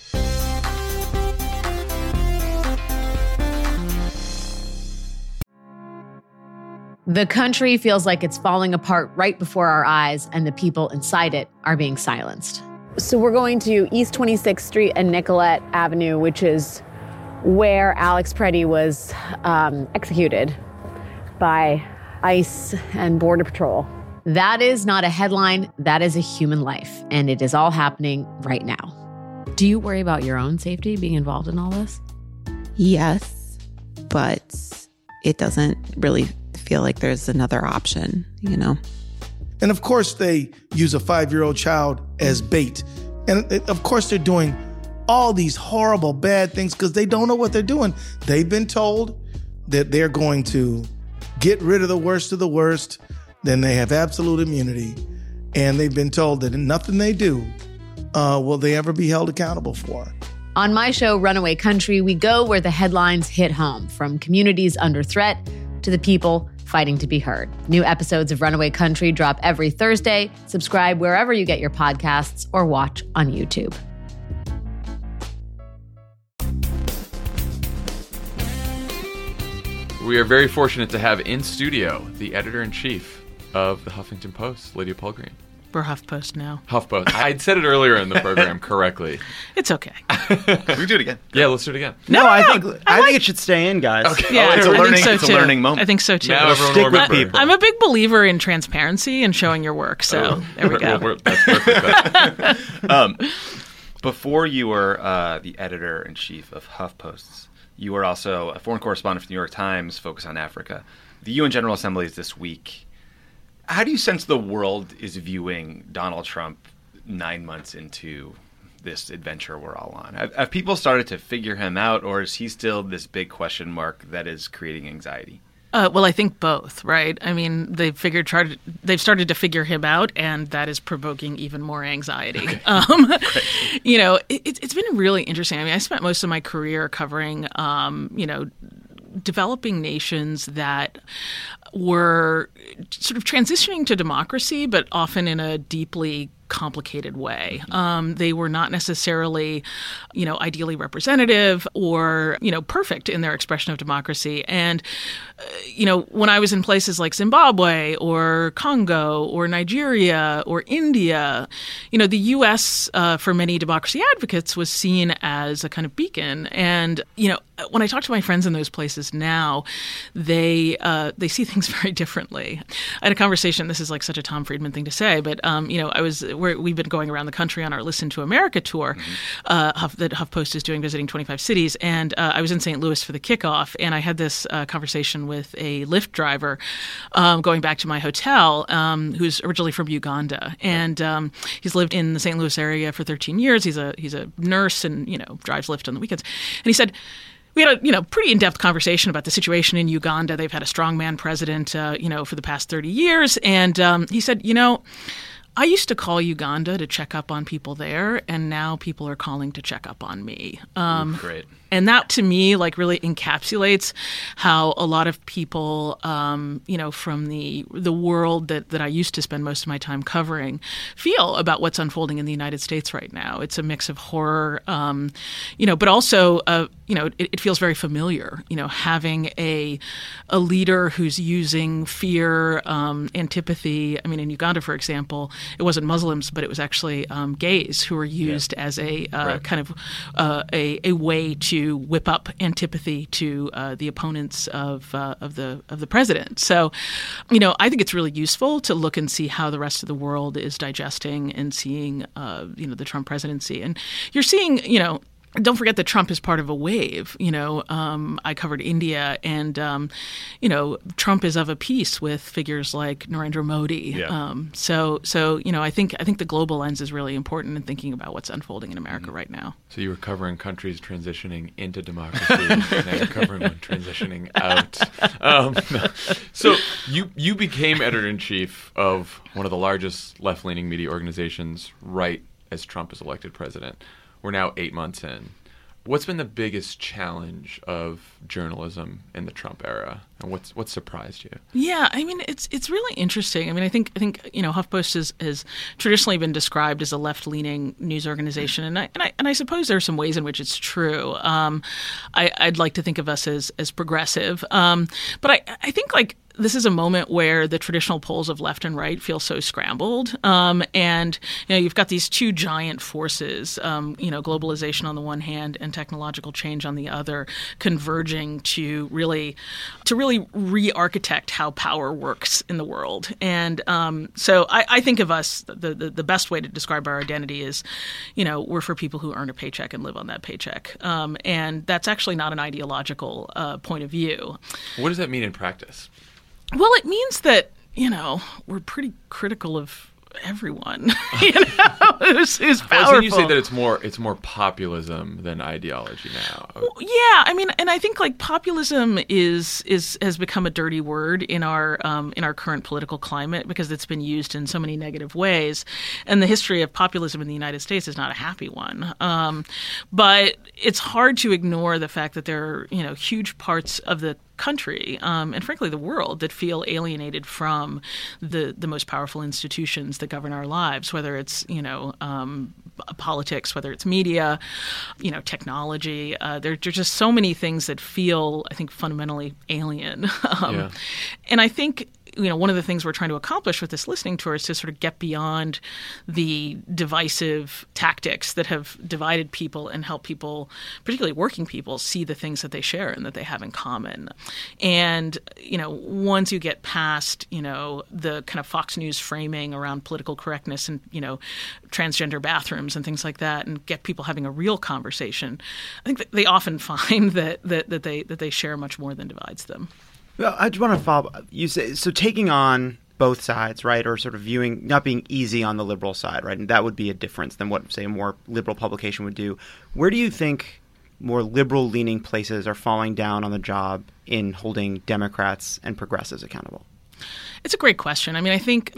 D: The country feels like it's falling apart right before our eyes, and the people inside it are being silenced.
E: So we're going to East 26th Street and Nicollet Avenue, which is where Alex Preddy was executed by ICE and Border Patrol.
D: That is not a headline, that is a human life, and it is all happening right now. Do you worry about your own safety being involved in all this?
F: Yes, but it doesn't really feel like there's another option,
G: And of course, they use a 5-year-old child as bait. And of course, they're doing all these horrible, bad things because they don't know what they're doing. They've been told that they're going to get rid of the worst of the worst. Then they have absolute immunity. And they've been told that nothing they do will they ever be held accountable for.
D: On my show, Runaway Country, we go where the headlines hit home, from communities under threat to the people fighting to be heard. New episodes of Runaway Country drop every Thursday. Subscribe wherever you get your podcasts or watch on YouTube.
B: We are very fortunate to have in studio the editor-in-chief of the Huffington Post, Lydia Polgreen.
H: We're HuffPost now.
B: HuffPost. I'd said it earlier in the program correctly.
H: It's okay.
A: We do it again.
B: Yeah, let's do it again.
C: No, I think it should stay in, guys.
A: Okay.
H: Yeah,
A: it's a
H: I
A: learning.
H: think so
A: It's a
H: too.
A: learning moment.
H: I think so too.
B: Now everyone
C: Stick
B: will
C: with
B: remember.
C: people.
H: I'm a big believer in transparency and showing your work. So there we go.
B: That's perfect.
A: Before you were the editor-in-chief of HuffPosts, you were also a foreign correspondent for the New York Times, focused on Africa. The UN General Assembly is this week. How do you sense the world is viewing Donald Trump 9 months into this adventure we're all on? Have people started to figure him out, or is he still this big question mark that is creating anxiety?
H: Well, I think both, right? I mean, they've started to figure him out, and that is provoking even more anxiety. It's been really interesting. I mean, I spent most of my career covering, developing nations that were sort of transitioning to democracy, but often in a deeply complicated way. They were not necessarily, ideally representative or, perfect in their expression of democracy. And, when I was in places like Zimbabwe or Congo or Nigeria or India, the U.S. For many democracy advocates was seen as a kind of beacon. And, when I talk to my friends in those places now, they see things very differently. I had a conversation. This is like such a Tom Friedman thing to say, but we've been going around the country on our Listen to America tour that HuffPost is doing, visiting 25 cities, and I was in St. Louis for the kickoff, and I had this conversation with a Lyft driver going back to my hotel, who's originally from Uganda, and he's lived in the St. Louis area for 13 years. He's a nurse and drives Lyft on the weekends, and he said, we had a pretty in-depth conversation about the situation in Uganda. They've had a strongman president, for the past 30 years. And he said, I used to call Uganda to check up on people there, and now people are calling to check up on me.
A: Great.
H: And that, to me, really encapsulates how a lot of people, from the world that I used to spend most of my time covering, feel about what's unfolding in the United States right now. It's a mix of horror, but also, it feels very familiar. Having a leader who's using fear, antipathy. I mean, in Uganda, for example, it wasn't Muslims, but it was actually gays who were used as a kind of a way to whip up antipathy to the opponents of the president. So, I think it's really useful to look and see how the rest of the world is digesting and seeing the Trump presidency. And you're seeing, don't forget that Trump is part of a wave. I covered India, and Trump is of a piece with figures like Narendra Modi.
A: Yeah.
H: So I think the global lens is really important in thinking about what's unfolding in America right now.
B: So you were covering countries transitioning into democracy, and now you're covering one transitioning out. So you became editor-in-chief of one of the largest left-leaning media organizations right as Trump is elected president. We're now 8 months in. What's been the biggest challenge of journalism in the Trump era, and what surprised you?
H: Yeah, I mean, it's really interesting. I mean, I think HuffPost has traditionally been described as a left-leaning news organization, and I suppose there are some ways in which it's true. I'd like to think of us as progressive, but I think this is a moment where the traditional poles of left and right feel so scrambled. And, you've got these two giant forces, globalization on the one hand and technological change on the other, converging to really re-architect how power works in the world. And so I think of us, the best way to describe our identity is, we're for people who earn a paycheck and live on that paycheck. And that's actually not an ideological point of view.
B: What does that mean in practice?
H: Well, it means that, we're pretty critical of everyone, who's powerful.
B: I've seen you say that it's more populism than ideology now.
H: Yeah, I mean, and I think populism has become a dirty word in our current political climate because it's been used in so many negative ways, and the history of populism in the United States is not a happy one. But it's hard to ignore the fact that there are huge parts of the country and frankly the world that feel alienated from the most powerful institutions that govern our lives, whether it's politics, whether it's media, technology. There are just so many things that feel, I think, fundamentally alien. And I think one of the things we're trying to accomplish with this listening tour is to sort of get beyond the divisive tactics that have divided people and help people, particularly working people, see the things that they share and that they have in common. And, once you get past, the kind of Fox News framing around political correctness and, transgender bathrooms and things like that, and get people having a real conversation, I think that they often find that they share much more than divides them.
C: Well, I just want to follow up. You say so taking on both sides, right, or sort of viewing not being easy on the liberal side, right, and that would be a difference than what, say, a more liberal publication would do. Where do you think more liberal-leaning places are falling down on the job in holding Democrats and progressives accountable?
H: It's a great question. I mean, I think,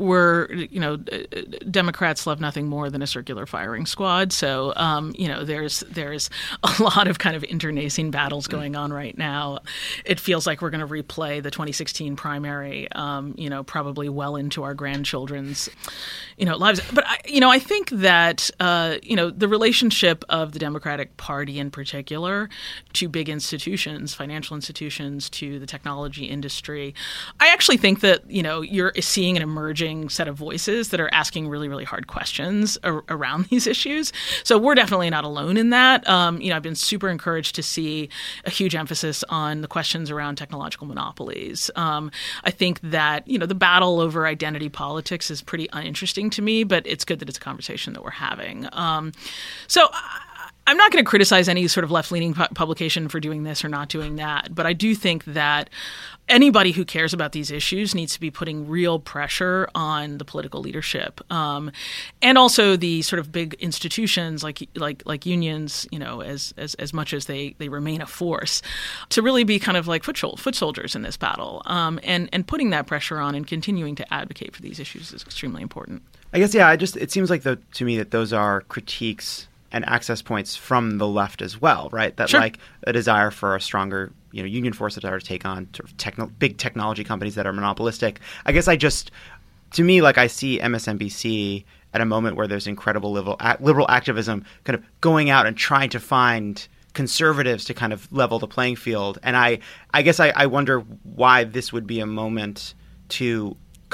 H: Democrats love nothing more than a circular firing squad. So, there's a lot of kind of internecine battles going on right now. It feels like we're going to replay the 2016 primary, probably well into our grandchildren's, lives. But, I think that, the relationship of the Democratic Party in particular to big institutions, financial institutions, to the technology industry, I actually think that, you're seeing an emerging set of voices that are asking really, really hard questions around these issues. So we're definitely not alone in that. I've been super encouraged to see a huge emphasis on the questions around technological monopolies. I think that, the battle over identity politics is pretty uninteresting to me, but it's good that it's a conversation that we're having. So I'm not going to criticize any sort of left-leaning publication for doing this or not doing that, but I do think that anybody who cares about these issues needs to be putting real pressure on the political leadership, and also the sort of big institutions like unions, as much as they remain a force, to really be kind of like foot soldiers in this battle, and putting that pressure on and continuing to advocate for these issues is extremely important.
C: I guess, yeah, it seems like to me that those are critiques and access points from the left as well, right? That
H: Sure.
C: A desire for a stronger, union force, a desire to take on sort of big technology companies that are monopolistic. I guess I see MSNBC at a moment where there's incredible liberal activism kind of going out and trying to find conservatives to kind of level the playing field. And I guess I wonder why this would be a moment to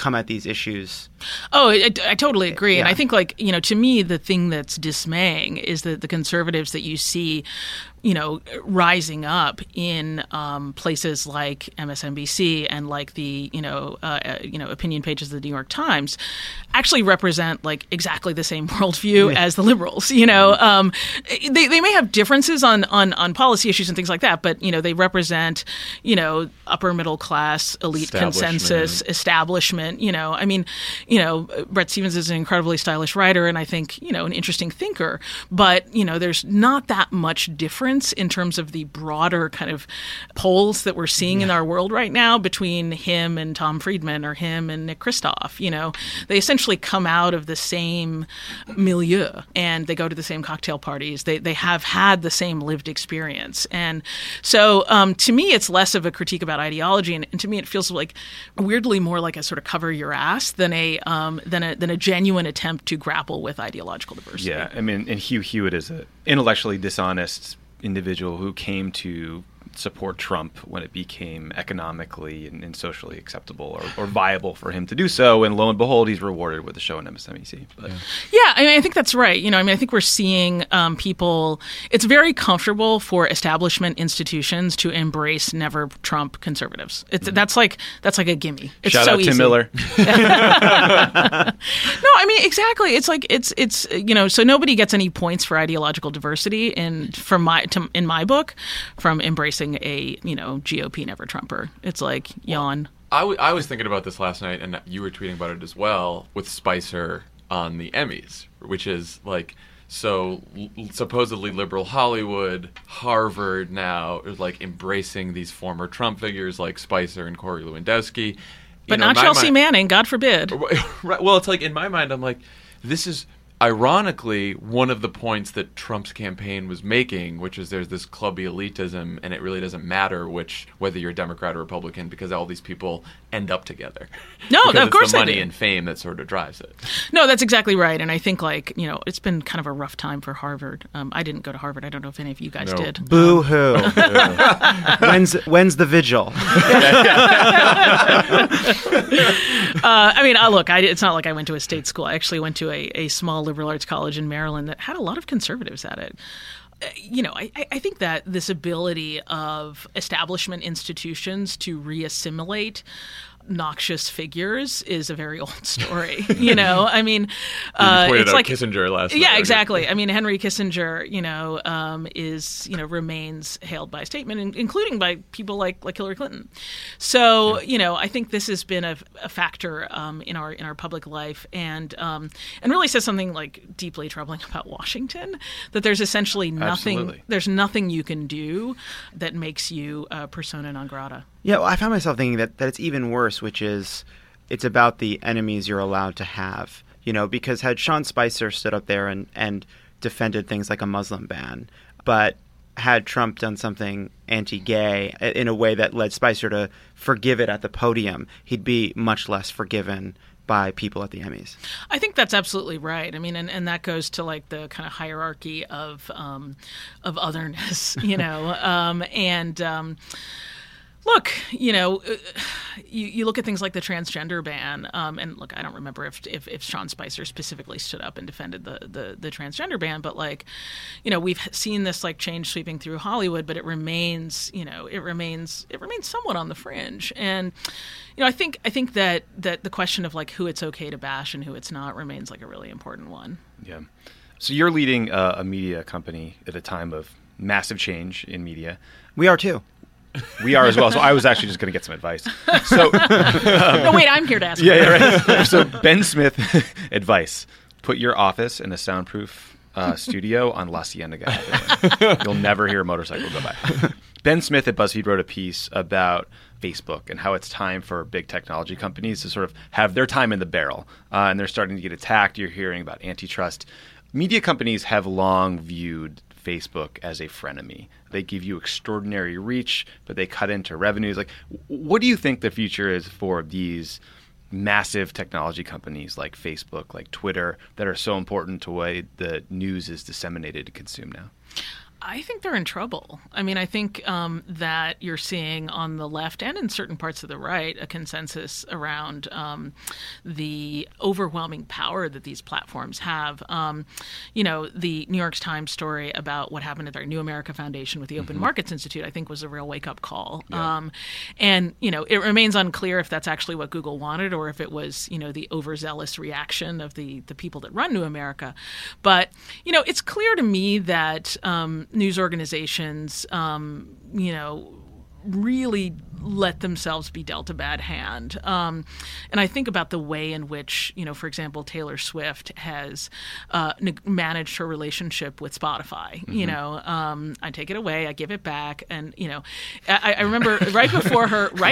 C: come at these issues.
H: Oh, I totally agree.
C: Yeah.
H: And I think, like, to me, the thing that's dismaying is that the conservatives that you see, rising up in places like MSNBC and like the, opinion pages of the New York Times actually represent like exactly the same worldview as the liberals. They may have differences on policy issues and things like that, but, they represent, upper middle class, elite consensus, establishment. Bret Stephens is an incredibly stylish writer and I think, an interesting thinker, but, there's not that much difference in terms of the broader kind of polls that we're seeing in our world right now between him and Tom Friedman or him and Nick Kristof. They essentially come out of the same milieu and they go to the same cocktail parties. They have had the same lived experience. And so to me, it's less of a critique about ideology. And to me, it feels like weirdly more like a sort of cover your ass than a genuine attempt to grapple with ideological diversity.
A: Yeah, I mean, and Hugh Hewitt is an intellectually dishonest individual who came to support Trump when it became economically and socially acceptable or viable for him to do so. And lo and behold, he's rewarded with a show on MSNBC. But.
H: Yeah, I think that's right. I think we're seeing people. It's very comfortable for establishment institutions to embrace never Trump conservatives. That's like a gimme. It's
A: Shout
H: so
A: out
H: easy.
A: Tim Miller.
H: No, I mean exactly. It's like it's so nobody gets any points for ideological diversity in my book from embracing a GOP never Trumper. It's like yawn.
B: I was thinking about this last night, and you were tweeting about it as well, with Spicer on the Emmys, which is like, so supposedly liberal Hollywood, Harvard now is like embracing these former Trump figures like Spicer and Corey Lewandowski.
H: But not Chelsea Manning, God forbid.
B: Right. Well, it's like, in my mind, I'm like, this is ironically one of the points that Trump's campaign was making, which is there's this clubby elitism, and it really doesn't matter whether you're Democrat or Republican, because all these people end up together.
H: No,
B: because
H: of course
B: it's the
H: they
B: money
H: do.
B: and fame that sort of drives it.
H: No, that's exactly right. And I think it's been kind of a rough time for Harvard. I didn't go to Harvard. I don't know if any of you guys did.
C: Boo hoo. When's the vigil?
H: Look, it's not like I went to a state school. I actually went to a small liberal arts college in Maryland that had a lot of conservatives at it. I think that this ability of establishment institutions to reassimilate noxious figures is a very old story.
B: You pointed
H: it's
B: out
H: like
B: Kissinger last night.
H: Yeah, exactly. I mean, Henry Kissinger, remains hailed by statement, including by people like Hillary Clinton. So, I think this has been a factor in our public life, and really says something like deeply troubling about Washington. That there's essentially nothing.
A: Absolutely.
H: There's nothing you can do that makes you persona non grata.
C: Yeah, well, I found myself thinking that it's even worse, which is it's about the enemies you're allowed to have. Because had Sean Spicer stood up there and defended things like a Muslim ban, but had Trump done something anti-gay in a way that led Spicer to forgive it at the podium, he'd be much less forgiven by people at the Emmys.
H: I think that's absolutely right. I mean, and that goes to like the kind of hierarchy of otherness, Look, you look at things like the transgender ban, and look, I don't remember if Sean Spicer specifically stood up and defended the transgender ban, but we've seen this change sweeping through Hollywood, but it remains somewhat on the fringe, and I think that the question of who it's okay to bash and who it's not remains a really important one.
A: Yeah. So you're leading a media company at a time of massive change in media.
C: We are too.
A: We are as well. So I was actually just going to get some advice. So,
H: no, wait, I'm here to ask.
A: Yeah, right. So Ben Smith advice: put your office in a soundproof studio on La Cienega. You'll never hear a motorcycle go by. Ben Smith at BuzzFeed wrote a piece about Facebook and how it's time for big technology companies to sort of have their time in the barrel, and they're starting to get attacked. You're hearing about antitrust. Media companies have long viewed Facebook as a frenemy. They give you extraordinary reach, but they cut into revenues. What do you think the future is for these massive technology companies like Facebook, like Twitter, that are so important to the way the news is disseminated and consumed now?
H: I think they're in trouble. I mean, I think that you're seeing on the left and in certain parts of the right a consensus around the overwhelming power that these platforms have. The New York Times story about what happened at their New America Foundation with the Open Markets Institute, I think, was a real wake-up call. Yeah. It remains unclear if that's actually what Google wanted or if it was, the overzealous reaction of the people that run New America. But, it's clear to me that news organizations, really let themselves be dealt a bad hand. And I think about the way in which, for example, Taylor Swift has managed her relationship with Spotify. I take it away, I give it back. And, I remember right before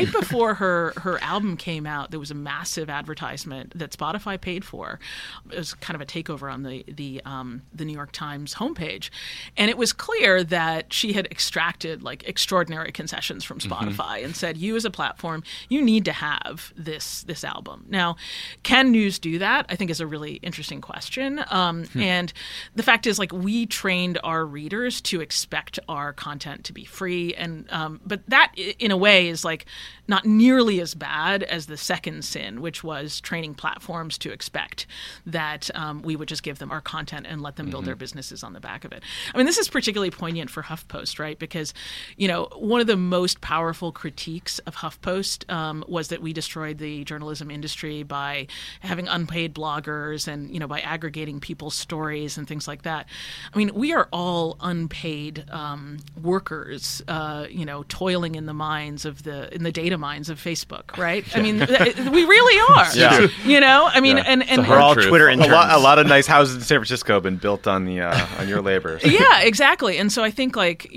H: her album came out, there was a massive advertisement that Spotify paid for. It was kind of a takeover on the New York Times homepage. And it was clear that she had extracted extraordinary concessions from Spotify and said, you as a platform, you need to have this album. Now, can news do that? I think is a really interesting question. And the fact is, we trained our readers to expect our content to be free. And but that, in a way, is not nearly as bad as the second sin, which was training platforms to expect that we would just give them our content and let them build their businesses on the back of it. I mean, this is particularly poignant for HuffPost, right? Because, one of the most powerful critiques of HuffPost was that we destroyed the journalism industry by having unpaid bloggers and, by aggregating people's stories and things like that. I mean, we are all unpaid workers, toiling in the data mines of Facebook, right? I mean, we really are.
A: Yeah.
H: And
A: we're all Twitter interns.
C: A lot of nice houses in San Francisco have been built on your labor.
H: Yeah, exactly. And so I think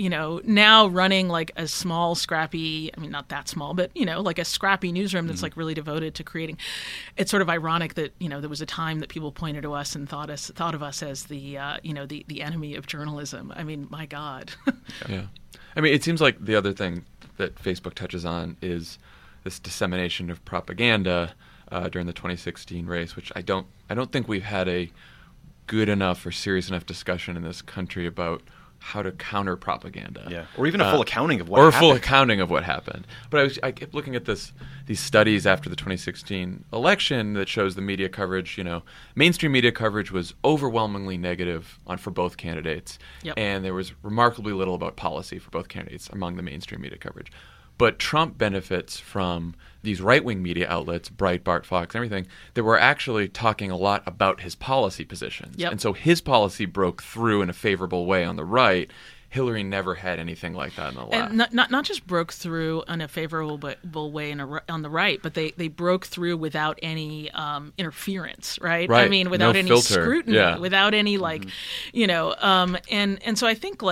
H: now running a small, scrappy, I mean, not that small, but, a scrappy newsroom that's really devoted to creating. It's sort of ironic that, there was a time that people pointed to us and thought of us as the enemy of journalism. I mean, my God.
B: Yeah. I mean, it seems like the other thing that Facebook touches on is this dissemination of propaganda during the 2016 race, which I don't think we've had a good enough or serious enough discussion in this country about how to counter propaganda,
A: or even a full accounting of what happened.
B: Full accounting of what happened. But I kept looking at these studies after the 2016 election that shows the media coverage. Mainstream media coverage was overwhelmingly negative for both candidates, and there was remarkably little about policy for both candidates among the mainstream media coverage. But Trump benefits from these right-wing media outlets, Breitbart, Fox, and everything, that were actually talking a lot about his policy positions. And so his policy broke through in a favorable way on the right. Hillary never had anything like that on the left.
H: And not just broke through in a favorable way on the right, but they broke through without any interference, right? I mean, without any
B: filter.
H: Scrutiny, without any and so I think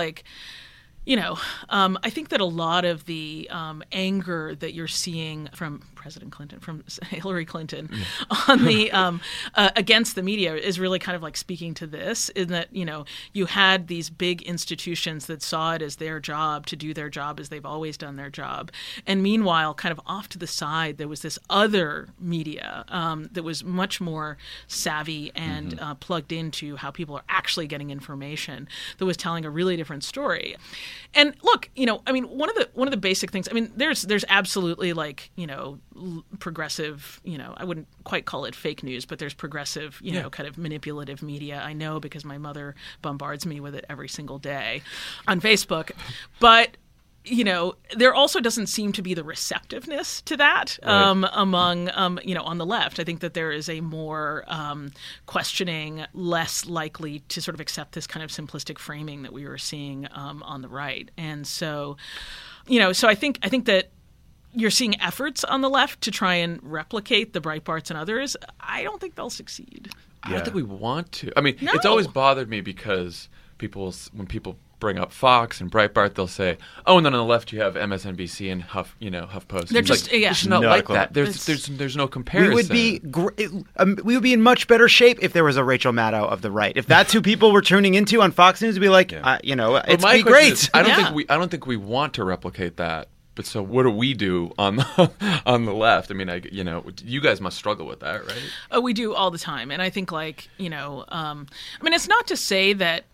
H: I think that a lot of the anger that you're seeing from President Clinton, from Hillary Clinton, on the against the media is really kind of speaking to this, in that you had these big institutions that saw it as their job to do their job as they've always done their job, and meanwhile, kind of off to the side, there was this other media that was much more savvy and plugged into how people are actually getting information, that was telling a really different story. And look, I mean, one of the basic things. I mean, there's absolutely progressive. I wouldn't quite call it fake news, but there's progressive, kind of manipulative media. I know because my mother bombards me with it every single day on Facebook, but. There also doesn't seem to be the receptiveness to that among, on the left. I think that there is a more questioning, less likely to sort of accept this kind of simplistic framing that we were seeing on the right. And so, so I think that you're seeing efforts on the left to try and replicate the Breitbarts and others. I don't think they'll succeed.
B: I don't think we want to. I mean, It's always bothered me because when people bring up Fox and Breitbart, they'll say, "Oh, and then on the left you have MSNBC and HuffPost."
H: They're just
B: it's not like that. There's no comparison.
C: We would be in much better shape if there was a Rachel Maddow of the right. If that's who people were tuning into on Fox News, it'd be like, it's be great.
B: I don't think we want to replicate that. But so what do we do on the left? I mean, you guys must struggle with that, right?
H: Oh, we do all the time, and I think I mean, it's not to say that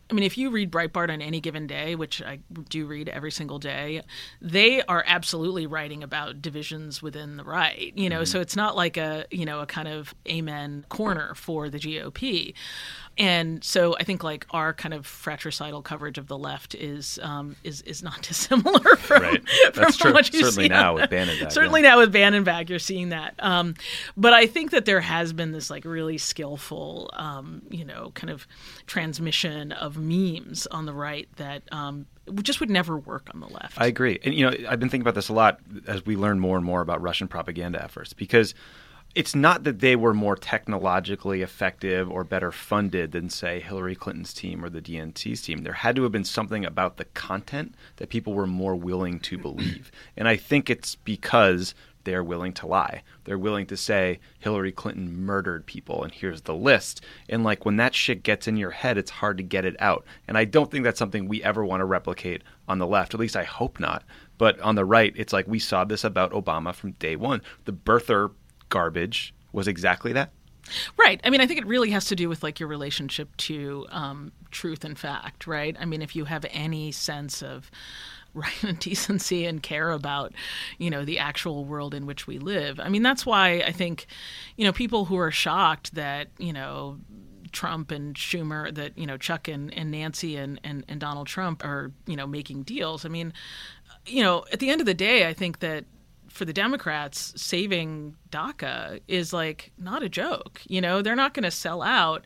H: I mean, if you read Breitbart on any given day, which I do read every single day, they are absolutely writing about divisions within the right, so it's not like a kind of amen corner for the GOP. And so I think like our kind of fratricidal coverage of the left is not dissimilar from,
A: Right.
H: from
A: That's true.
H: what you
A: Certainly
H: see
A: now
H: on
A: with
H: the-
A: Bannonbag,
H: Certainly
A: yeah.
H: now with Bannonbag, you're seeing that. But I think that there has been this like really skillful, kind of transmission of memes on the right that just would never work on the left.
A: I agree. And, I've been thinking about this a lot as we learn more and more about Russian propaganda efforts, because it's not that they were more technologically effective or better funded than, say, Hillary Clinton's team or the DNC's team. There had to have been something about the content that people were more willing to believe. And I think it's because they're willing to lie. They're willing to say Hillary Clinton murdered people and here's the list. And like when that shit gets in your head, it's hard to get it out. And I don't think that's something we ever want to replicate on the left. At least I hope not. But on the right, it's like we saw this about Obama from day one. The birther garbage was exactly that.
H: Right. I mean, I think it really has to do with like your relationship to truth and fact, right? I mean, if you have any sense of right and decency and care about, the actual world in which we live. I mean, that's why I think, people who are shocked that, Trump and Schumer, that, Chuck and Nancy and Donald Trump are, making deals. I mean, at the end of the day, I think that for the Democrats, saving DACA is like not a joke. They're not going to sell out,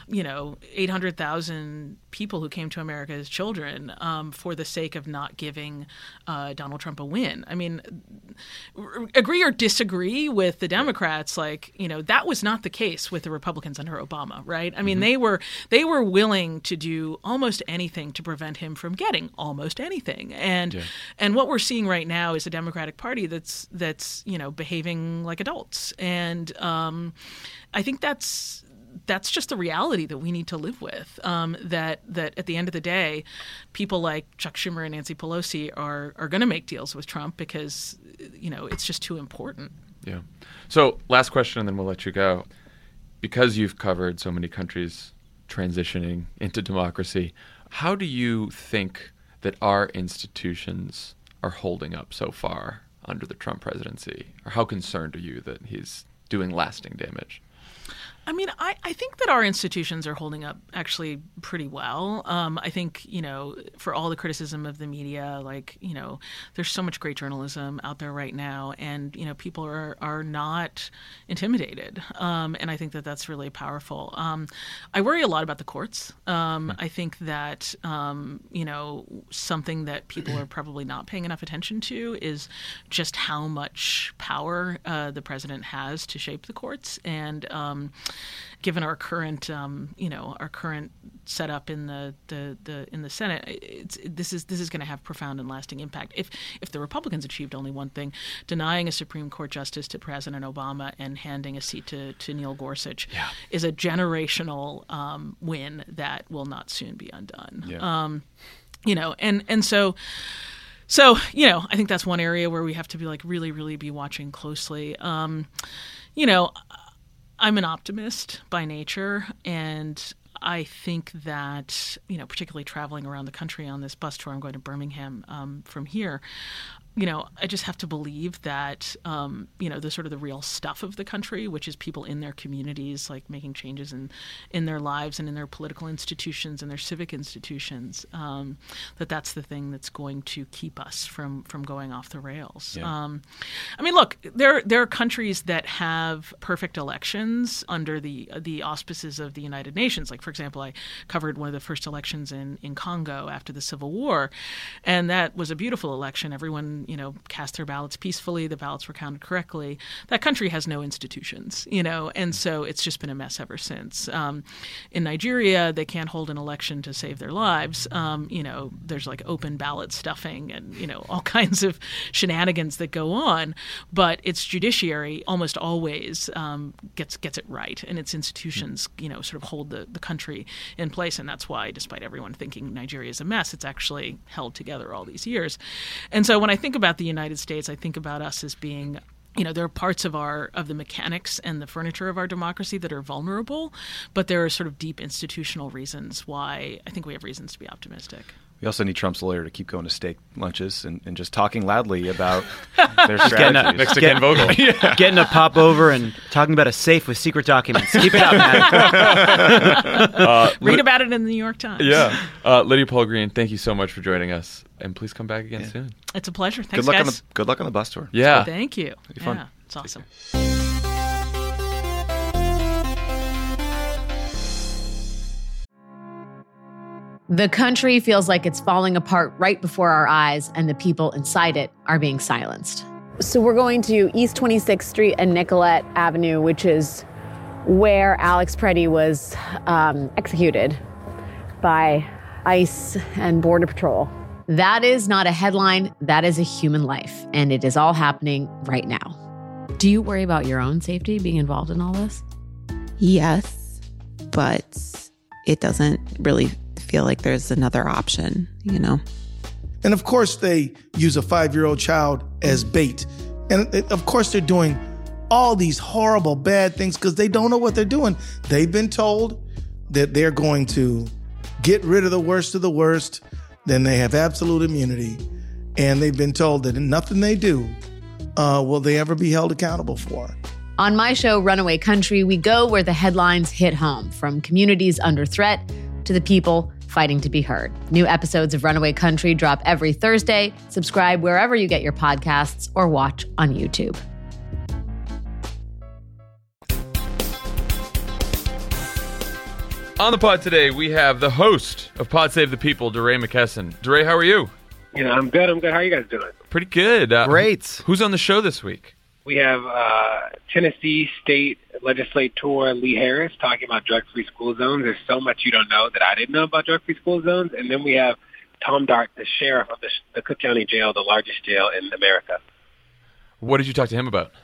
H: 800,000 people who came to America as children for the sake of not giving Donald Trump a win. I mean, agree or disagree with the Democrats, like, that was not the case with the Republicans under Obama, right? I mean, they were willing to do almost anything to prevent him from getting almost anything. And what we're seeing right now is a Democratic Party that's behaving like adults. And I think that's just the reality that we need to live with. That at the end of the day, people like Chuck Schumer and Nancy Pelosi are going to make deals with Trump because, it's just too important.
B: Yeah. So last question, and then we'll let you go. Because you've covered so many countries transitioning into democracy, how do you think that our institutions are holding up so far under the Trump presidency? Or how concerned are you that he's doing lasting damage?
H: I mean, I think that our institutions are holding up actually pretty well. I think, for all the criticism of the media, like, there's so much great journalism out there right now, and, people are not intimidated. And I think that that's really powerful. I worry a lot about the courts. I think that, something that people are probably not paying enough attention to is just how much power the president has to shape the courts. And given our current, our current setup in the Senate, this is going to have profound and lasting impact. If the Republicans achieved only one thing, denying a Supreme Court justice to President Obama and handing a seat to Neil Gorsuch is a generational win that will not soon be undone. So I think that's one area where we have to be like really, really be watching closely. I'm an optimist by nature, and I think that, particularly traveling around the country on this bus tour, I'm going to Birmingham from here, I just have to believe that, the sort of the real stuff of the country, which is people in their communities, like making changes in their lives and in their political institutions and their civic institutions, that's the thing that's going to keep us from going off the rails.
A: Yeah.
H: I mean, look, there are countries that have perfect elections under the auspices of the United Nations. Like, for example, I covered one of the first elections in Congo after the Civil War, and that was a beautiful election. Everyone cast their ballots peacefully. The ballots were counted correctly. That country has no institutions, and so it's just been a mess ever since. In Nigeria, they can't hold an election to save their lives. There's like open ballot stuffing and, all kinds of shenanigans that go on, but its judiciary almost always gets it right, and its institutions, sort of hold the country in place. And that's why, despite everyone thinking Nigeria is a mess, it's actually held together all these years. And so when I think about the United States, I think about us as being there are parts of the mechanics and the furniture of our democracy that are vulnerable, but there are sort of deep institutional reasons why I think we have reasons to be optimistic.
A: We also need Trump's lawyer to keep going to steak lunches and just talking loudly about their strategies.
B: Mexican Vogel.
C: Getting a pop over and talking about a safe with secret documents. Keep it up, man.
H: Read about it in the New York Times.
B: Yeah. Lydia Paul Green, thank you so much for joining us. And please come back again soon.
H: It's a pleasure. Thanks,
A: Good luck
H: guys.
A: good luck on the bus tour.
B: Yeah.
H: Thank you.
A: It'll be fun.
H: Yeah, it's awesome.
D: The country feels like it's falling apart right before our eyes, and the people inside it are being silenced.
E: So we're going to East 26th Street and Nicollet Avenue, which is where Alex Preddy was executed by ICE and Border Patrol.
D: That is not a headline. That is a human life, and it is all happening right now. Do you worry about your own safety being involved in all this?
F: Yes, but it doesn't really feel like there's another option,
G: And of course, they use a 5-year-old child as bait. And of course, they're doing all these horrible, bad things because they don't know what they're doing. They've been told that they're going to get rid of the worst of the worst. Then they have absolute immunity. And they've been told that nothing they do will they ever be held accountable for.
D: On my show, Runaway Country, we go where the headlines hit home, from communities under threat to the people fighting to be heard. New episodes of Runaway Country drop every Thursday. Subscribe wherever you get your podcasts or watch on YouTube.
B: On the pod today, we have the host of Pod Save the People, DeRay McKesson. DeRay, how are you?
I: I'm good. How are you guys doing?
B: Pretty good.
C: Great.
B: Who's on the show this week?
I: We have Tennessee State Legislator Lee Harris talking about drug-free school zones. There's so much you don't know that I didn't know about drug-free school zones. And then we have Tom Dart, the sheriff of the Cook County Jail, the largest jail in America.
B: What did you talk to him about?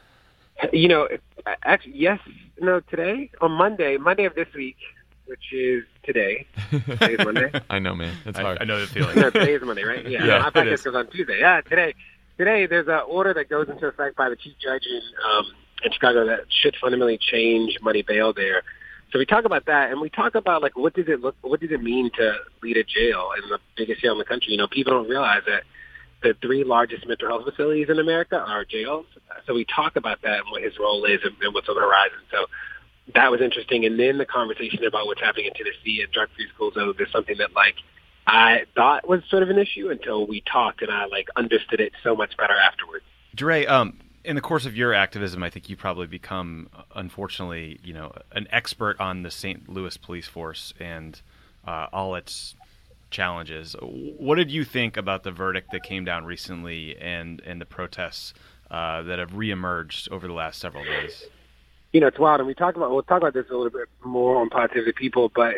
I: Today, on Monday of this week, which is today. Today's Monday.
B: I know, man. It's hard.
A: I know the feeling.
I: Today is Monday, right? Yeah. My podcast goes on Tuesday. Yeah, today there's an order that goes into effect by the chief judge in Chicago that should fundamentally change money bail there. So we talk about that, and we talk about what does it mean to lead a jail in the biggest jail in the country? People don't realize that the 3 largest mental health facilities in America are jails. So we talk about that and what his role is and what's on the horizon. So that was interesting. And then the conversation about what's happening in Tennessee and drug-free school zones is something that I thought was sort of an issue until we talked, and I understood it so much better afterwards.
A: DeRay, in the course of your activism, I think you've probably become, unfortunately, an expert on the St. Louis police force and all its challenges. What did you think about the verdict that came down recently and the protests that have reemerged over the last several days?
I: It's wild, and we'll talk about this a little bit more on Pod Save the People, but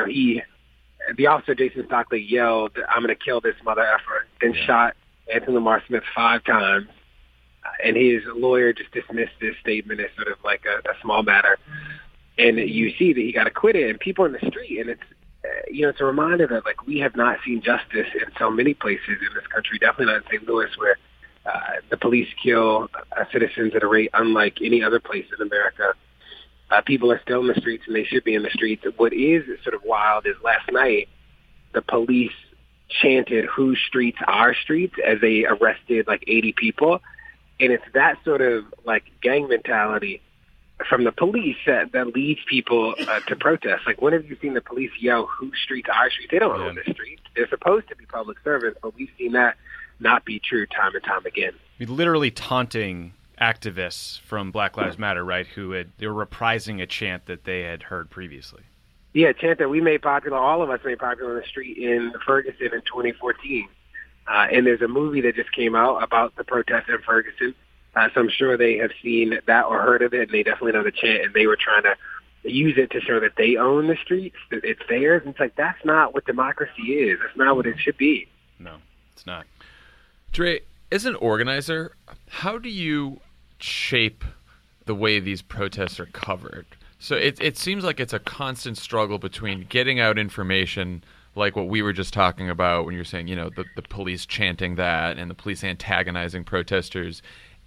I: the officer Jason Stockley yelled, "I'm going to kill this mother effer," and shot Anthony Lamar Smith 5 times. And his lawyer just dismissed this statement as sort of like a small matter. And you see that he got acquitted, and people in the street, and it's a reminder that we have not seen justice in so many places in this country, definitely not in St. Louis, where the police kill citizens at a rate unlike any other place in America. People are still in the streets, and they should be in the streets. What is sort of wild is last night the police chanted "Whose streets are streets" as they arrested 80 people. And it's that sort of gang mentality from the police that leads people to protest. When have you seen the police yell, "Whose streets are streets"? They don't own the streets. They're supposed to be public servants, but we've seen that not be true time and time again.
A: Literally taunting activists from Black Lives Matter, right? They were reprising a chant that they had heard previously.
I: Yeah, a chant that we made popular, all of us made popular on the street in Ferguson in 2014. And there's a movie that just came out about the protests in Ferguson. So I'm sure they have seen that or heard of it, and they definitely know the chant, and they were trying to use it to show that they own the streets, that it's theirs. And it's that's not what democracy is. That's not what it should be.
A: No, it's not.
B: DeRay, as an organizer, how do you shape the way these protests are covered? So it seems like it's a constant struggle between getting out information like what we were just talking about when you're saying, the police chanting that and the police antagonizing protesters,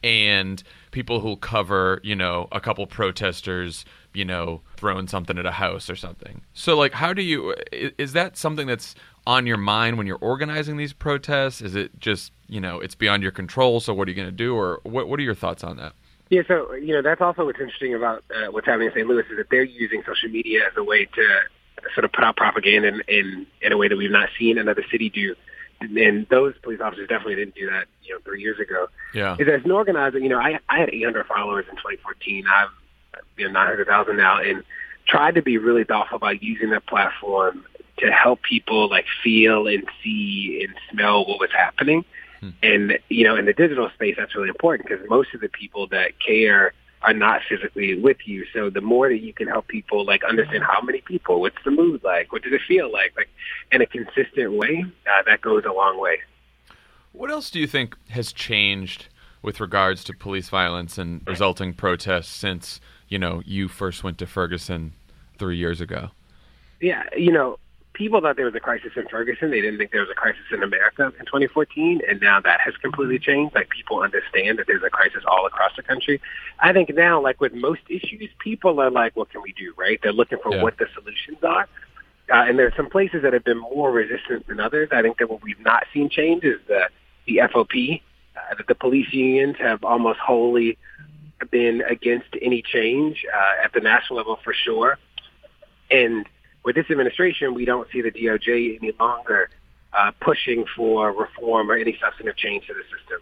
B: and people who'll cover, a couple protesters, throwing something at a house or something. So, like, how do you – is that something that's on your mind when you're organizing these protests? Is it just, it's beyond your control, so what are you going to do? Or what are your thoughts on that?
I: Yeah, so, that's also what's interesting about what's happening in St. Louis is that they're using social media as a way to sort of put out propaganda in a way that we've not seen another city do. And those police officers definitely didn't do that, 3 years ago.
B: Yeah.
I: As an organizer, I had 800 followers in 2014. I've 900,000 now, and tried to be really thoughtful about using that platform to help people like feel and see and smell what was happening. And, in the digital space, that's really important because most of the people that care are not physically with you. So the more that you can help people like understand how many people, what's the mood like, what does it feel like in a consistent way, that goes a long way.
B: What else do you think has changed with regards to police violence and resulting protests since, you first went to Ferguson 3 years ago?
I: Yeah, people thought there was a crisis in Ferguson. They didn't think there was a crisis in America in 2014, and now that has completely changed. Like, people understand that there's a crisis all across the country. I think now, like with most issues, people are like, what can we do, right? They're looking for what the solutions are. And there's some places that have been more resistant than others. I think that what we've not seen change is the FOP, that the police unions have almost wholly been against any change at the national level for sure. And with this administration, we don't see the DOJ any longer pushing for reform or any substantive change to the system.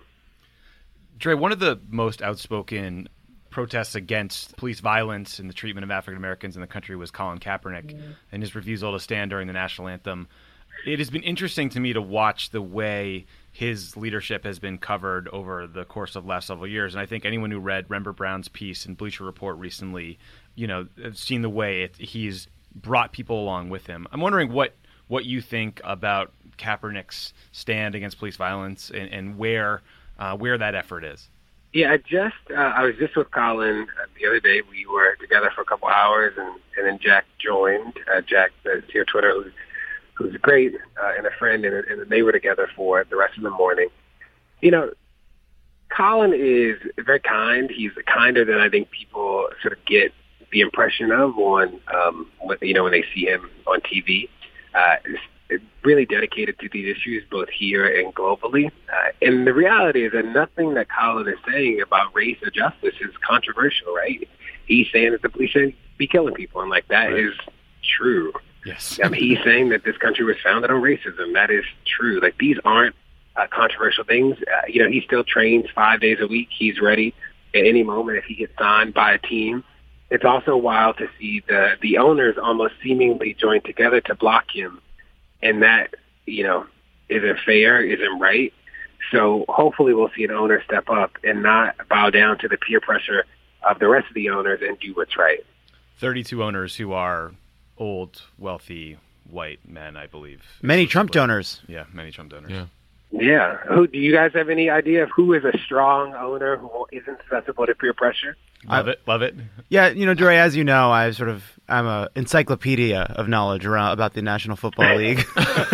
A: Dre, one of the most outspoken protests against police violence and the treatment of African Americans in the country was Colin Kaepernick and his refusal to stand during the national anthem. It has been interesting to me to watch the way his leadership has been covered over the course of the last several years. And I think anyone who read Rember Brown's piece in Bleacher Report recently, have seen the way he's brought people along with him. I'm wondering what you think about Kaepernick's stand against police violence and where that effort is.
I: Yeah, I was just with Colin the other day. We were together for a couple hours, and then Jack joined. Jack, the CEO Twitter, who's great and a friend, and they were together for the rest of the morning. Colin is very kind. He's kinder than I think people sort of get the impression of when they see him on TV. Really dedicated to these issues, both here and globally. And the reality is that nothing that Colin is saying about race or justice is controversial, right? He's saying that the police should be killing people, and that is true.
A: Yes.
I: He's saying that this country was founded on racism. That is true. These aren't controversial things. He still trains 5 days a week. He's ready at any moment if he gets signed by a team. It's also wild to see the owners almost seemingly join together to block him. And that, isn't fair, isn't right. So hopefully we'll see an owner step up and not bow down to the peer pressure of the rest of the owners and do what's right.
A: 32 owners who are old, wealthy, white men, I believe.
C: Many Trump donors.
A: Yeah, many Trump donors.
B: Yeah.
I: Yeah. Do you guys have any idea of who is a strong owner who isn't susceptible to peer pressure?
A: Love it.
C: Yeah, Dre, as you know, I'm a encyclopedia of knowledge about the National Football League.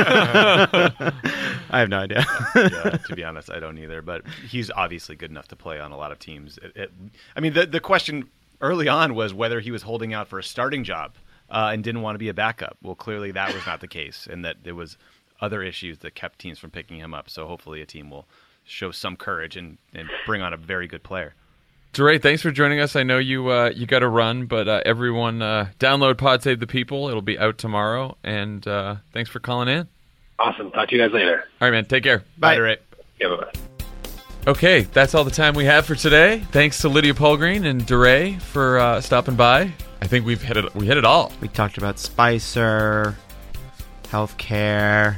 C: I have no idea.
A: Yeah, to be honest, I don't either. But he's obviously good enough to play on a lot of teams. The question early on was whether he was holding out for a starting job and didn't want to be a backup. Well, clearly that was not the case, and that there was other issues that kept teams from picking him up. So hopefully a team will show some courage and bring on a very good player.
B: Dre, thanks for joining us. I know you got to run, but everyone download Pod Save the People. It'll be out tomorrow, and thanks for calling in.
I: Awesome. Talk to you guys later.
B: All right, man. Take care.
C: Bye.
A: Dre.
I: Yeah, bye-bye.
B: Okay, that's all the time we have for today. Thanks to Lydia Polgreen and Dre for stopping by. I think we hit it all.
C: We talked about Spicer, healthcare,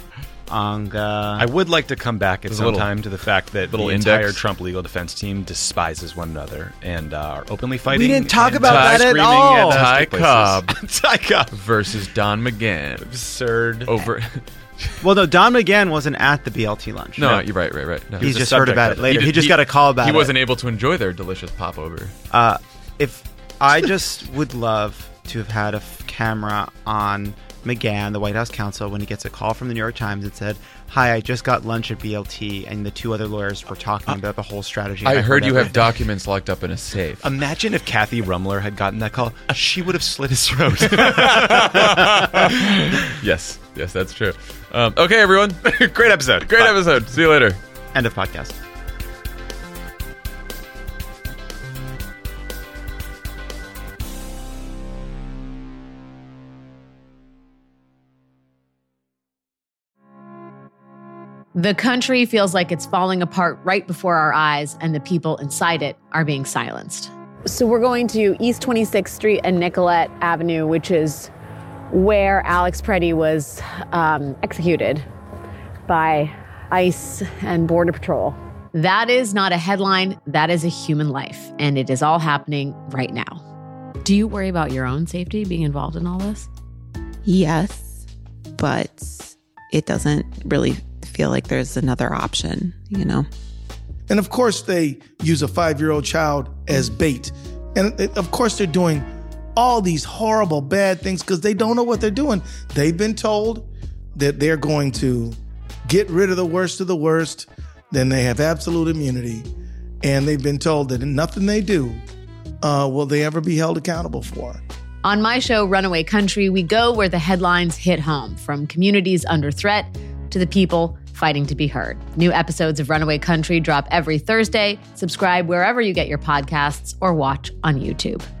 C: Anga.
A: I would like to come back at some time to the fact that the entire
B: index.
A: Trump legal defense team despises one another and are openly fighting.
C: We didn't talk
A: and
C: about that at
A: screaming
C: all.
A: at
B: Ty Cobb.
A: Ty Cobb
B: versus Don McGahn.
A: Absurd.
B: Over.
C: Well, no, Don McGahn wasn't at the BLT lunch.
B: No, you're right. No.
C: He's
A: the
C: just heard
A: subject
C: about
A: of
C: it
A: it.
C: later. He just got a call about it.
B: He wasn't able to enjoy their delicious popover.
C: If I just would love to have had a camera on McGahn, the White House counsel, when he gets a call from the New York Times that said, "Hi, I just got lunch at BLT," and the two other lawyers were talking about the whole strategy.
B: I heard you have documents locked up in a safe.
A: Imagine if Kathy Rumler had gotten that call. She would have slit his throat.
B: Yes, that's true. Okay, everyone.
A: Great episode.
B: Great episode. See you later.
C: End of podcast.
D: The country feels like it's falling apart right before our eyes, and the people inside it are being silenced.
E: So we're going to East 26th Street and Nicollet Avenue, which is where Alex Preddy was executed by ICE and Border Patrol.
D: That is not a headline. That is a human life, and it is all happening right now. Do you worry about your own safety being involved in all this?
F: Yes, but it doesn't really feel like there's another option, you know?
G: And of course, they use a 5-year-old child as bait. And of course, they're doing all these horrible, bad things because they don't know what they're doing. They've been told that they're going to get rid of the worst of the worst, then they have absolute immunity. And they've been told that nothing they do will they ever be held accountable for.
D: On my show, Runaway Country, we go where the headlines hit home, from communities under threat to the people fighting to be heard. New episodes of Runaway Country drop every Thursday. Subscribe wherever you get your podcasts or watch on YouTube.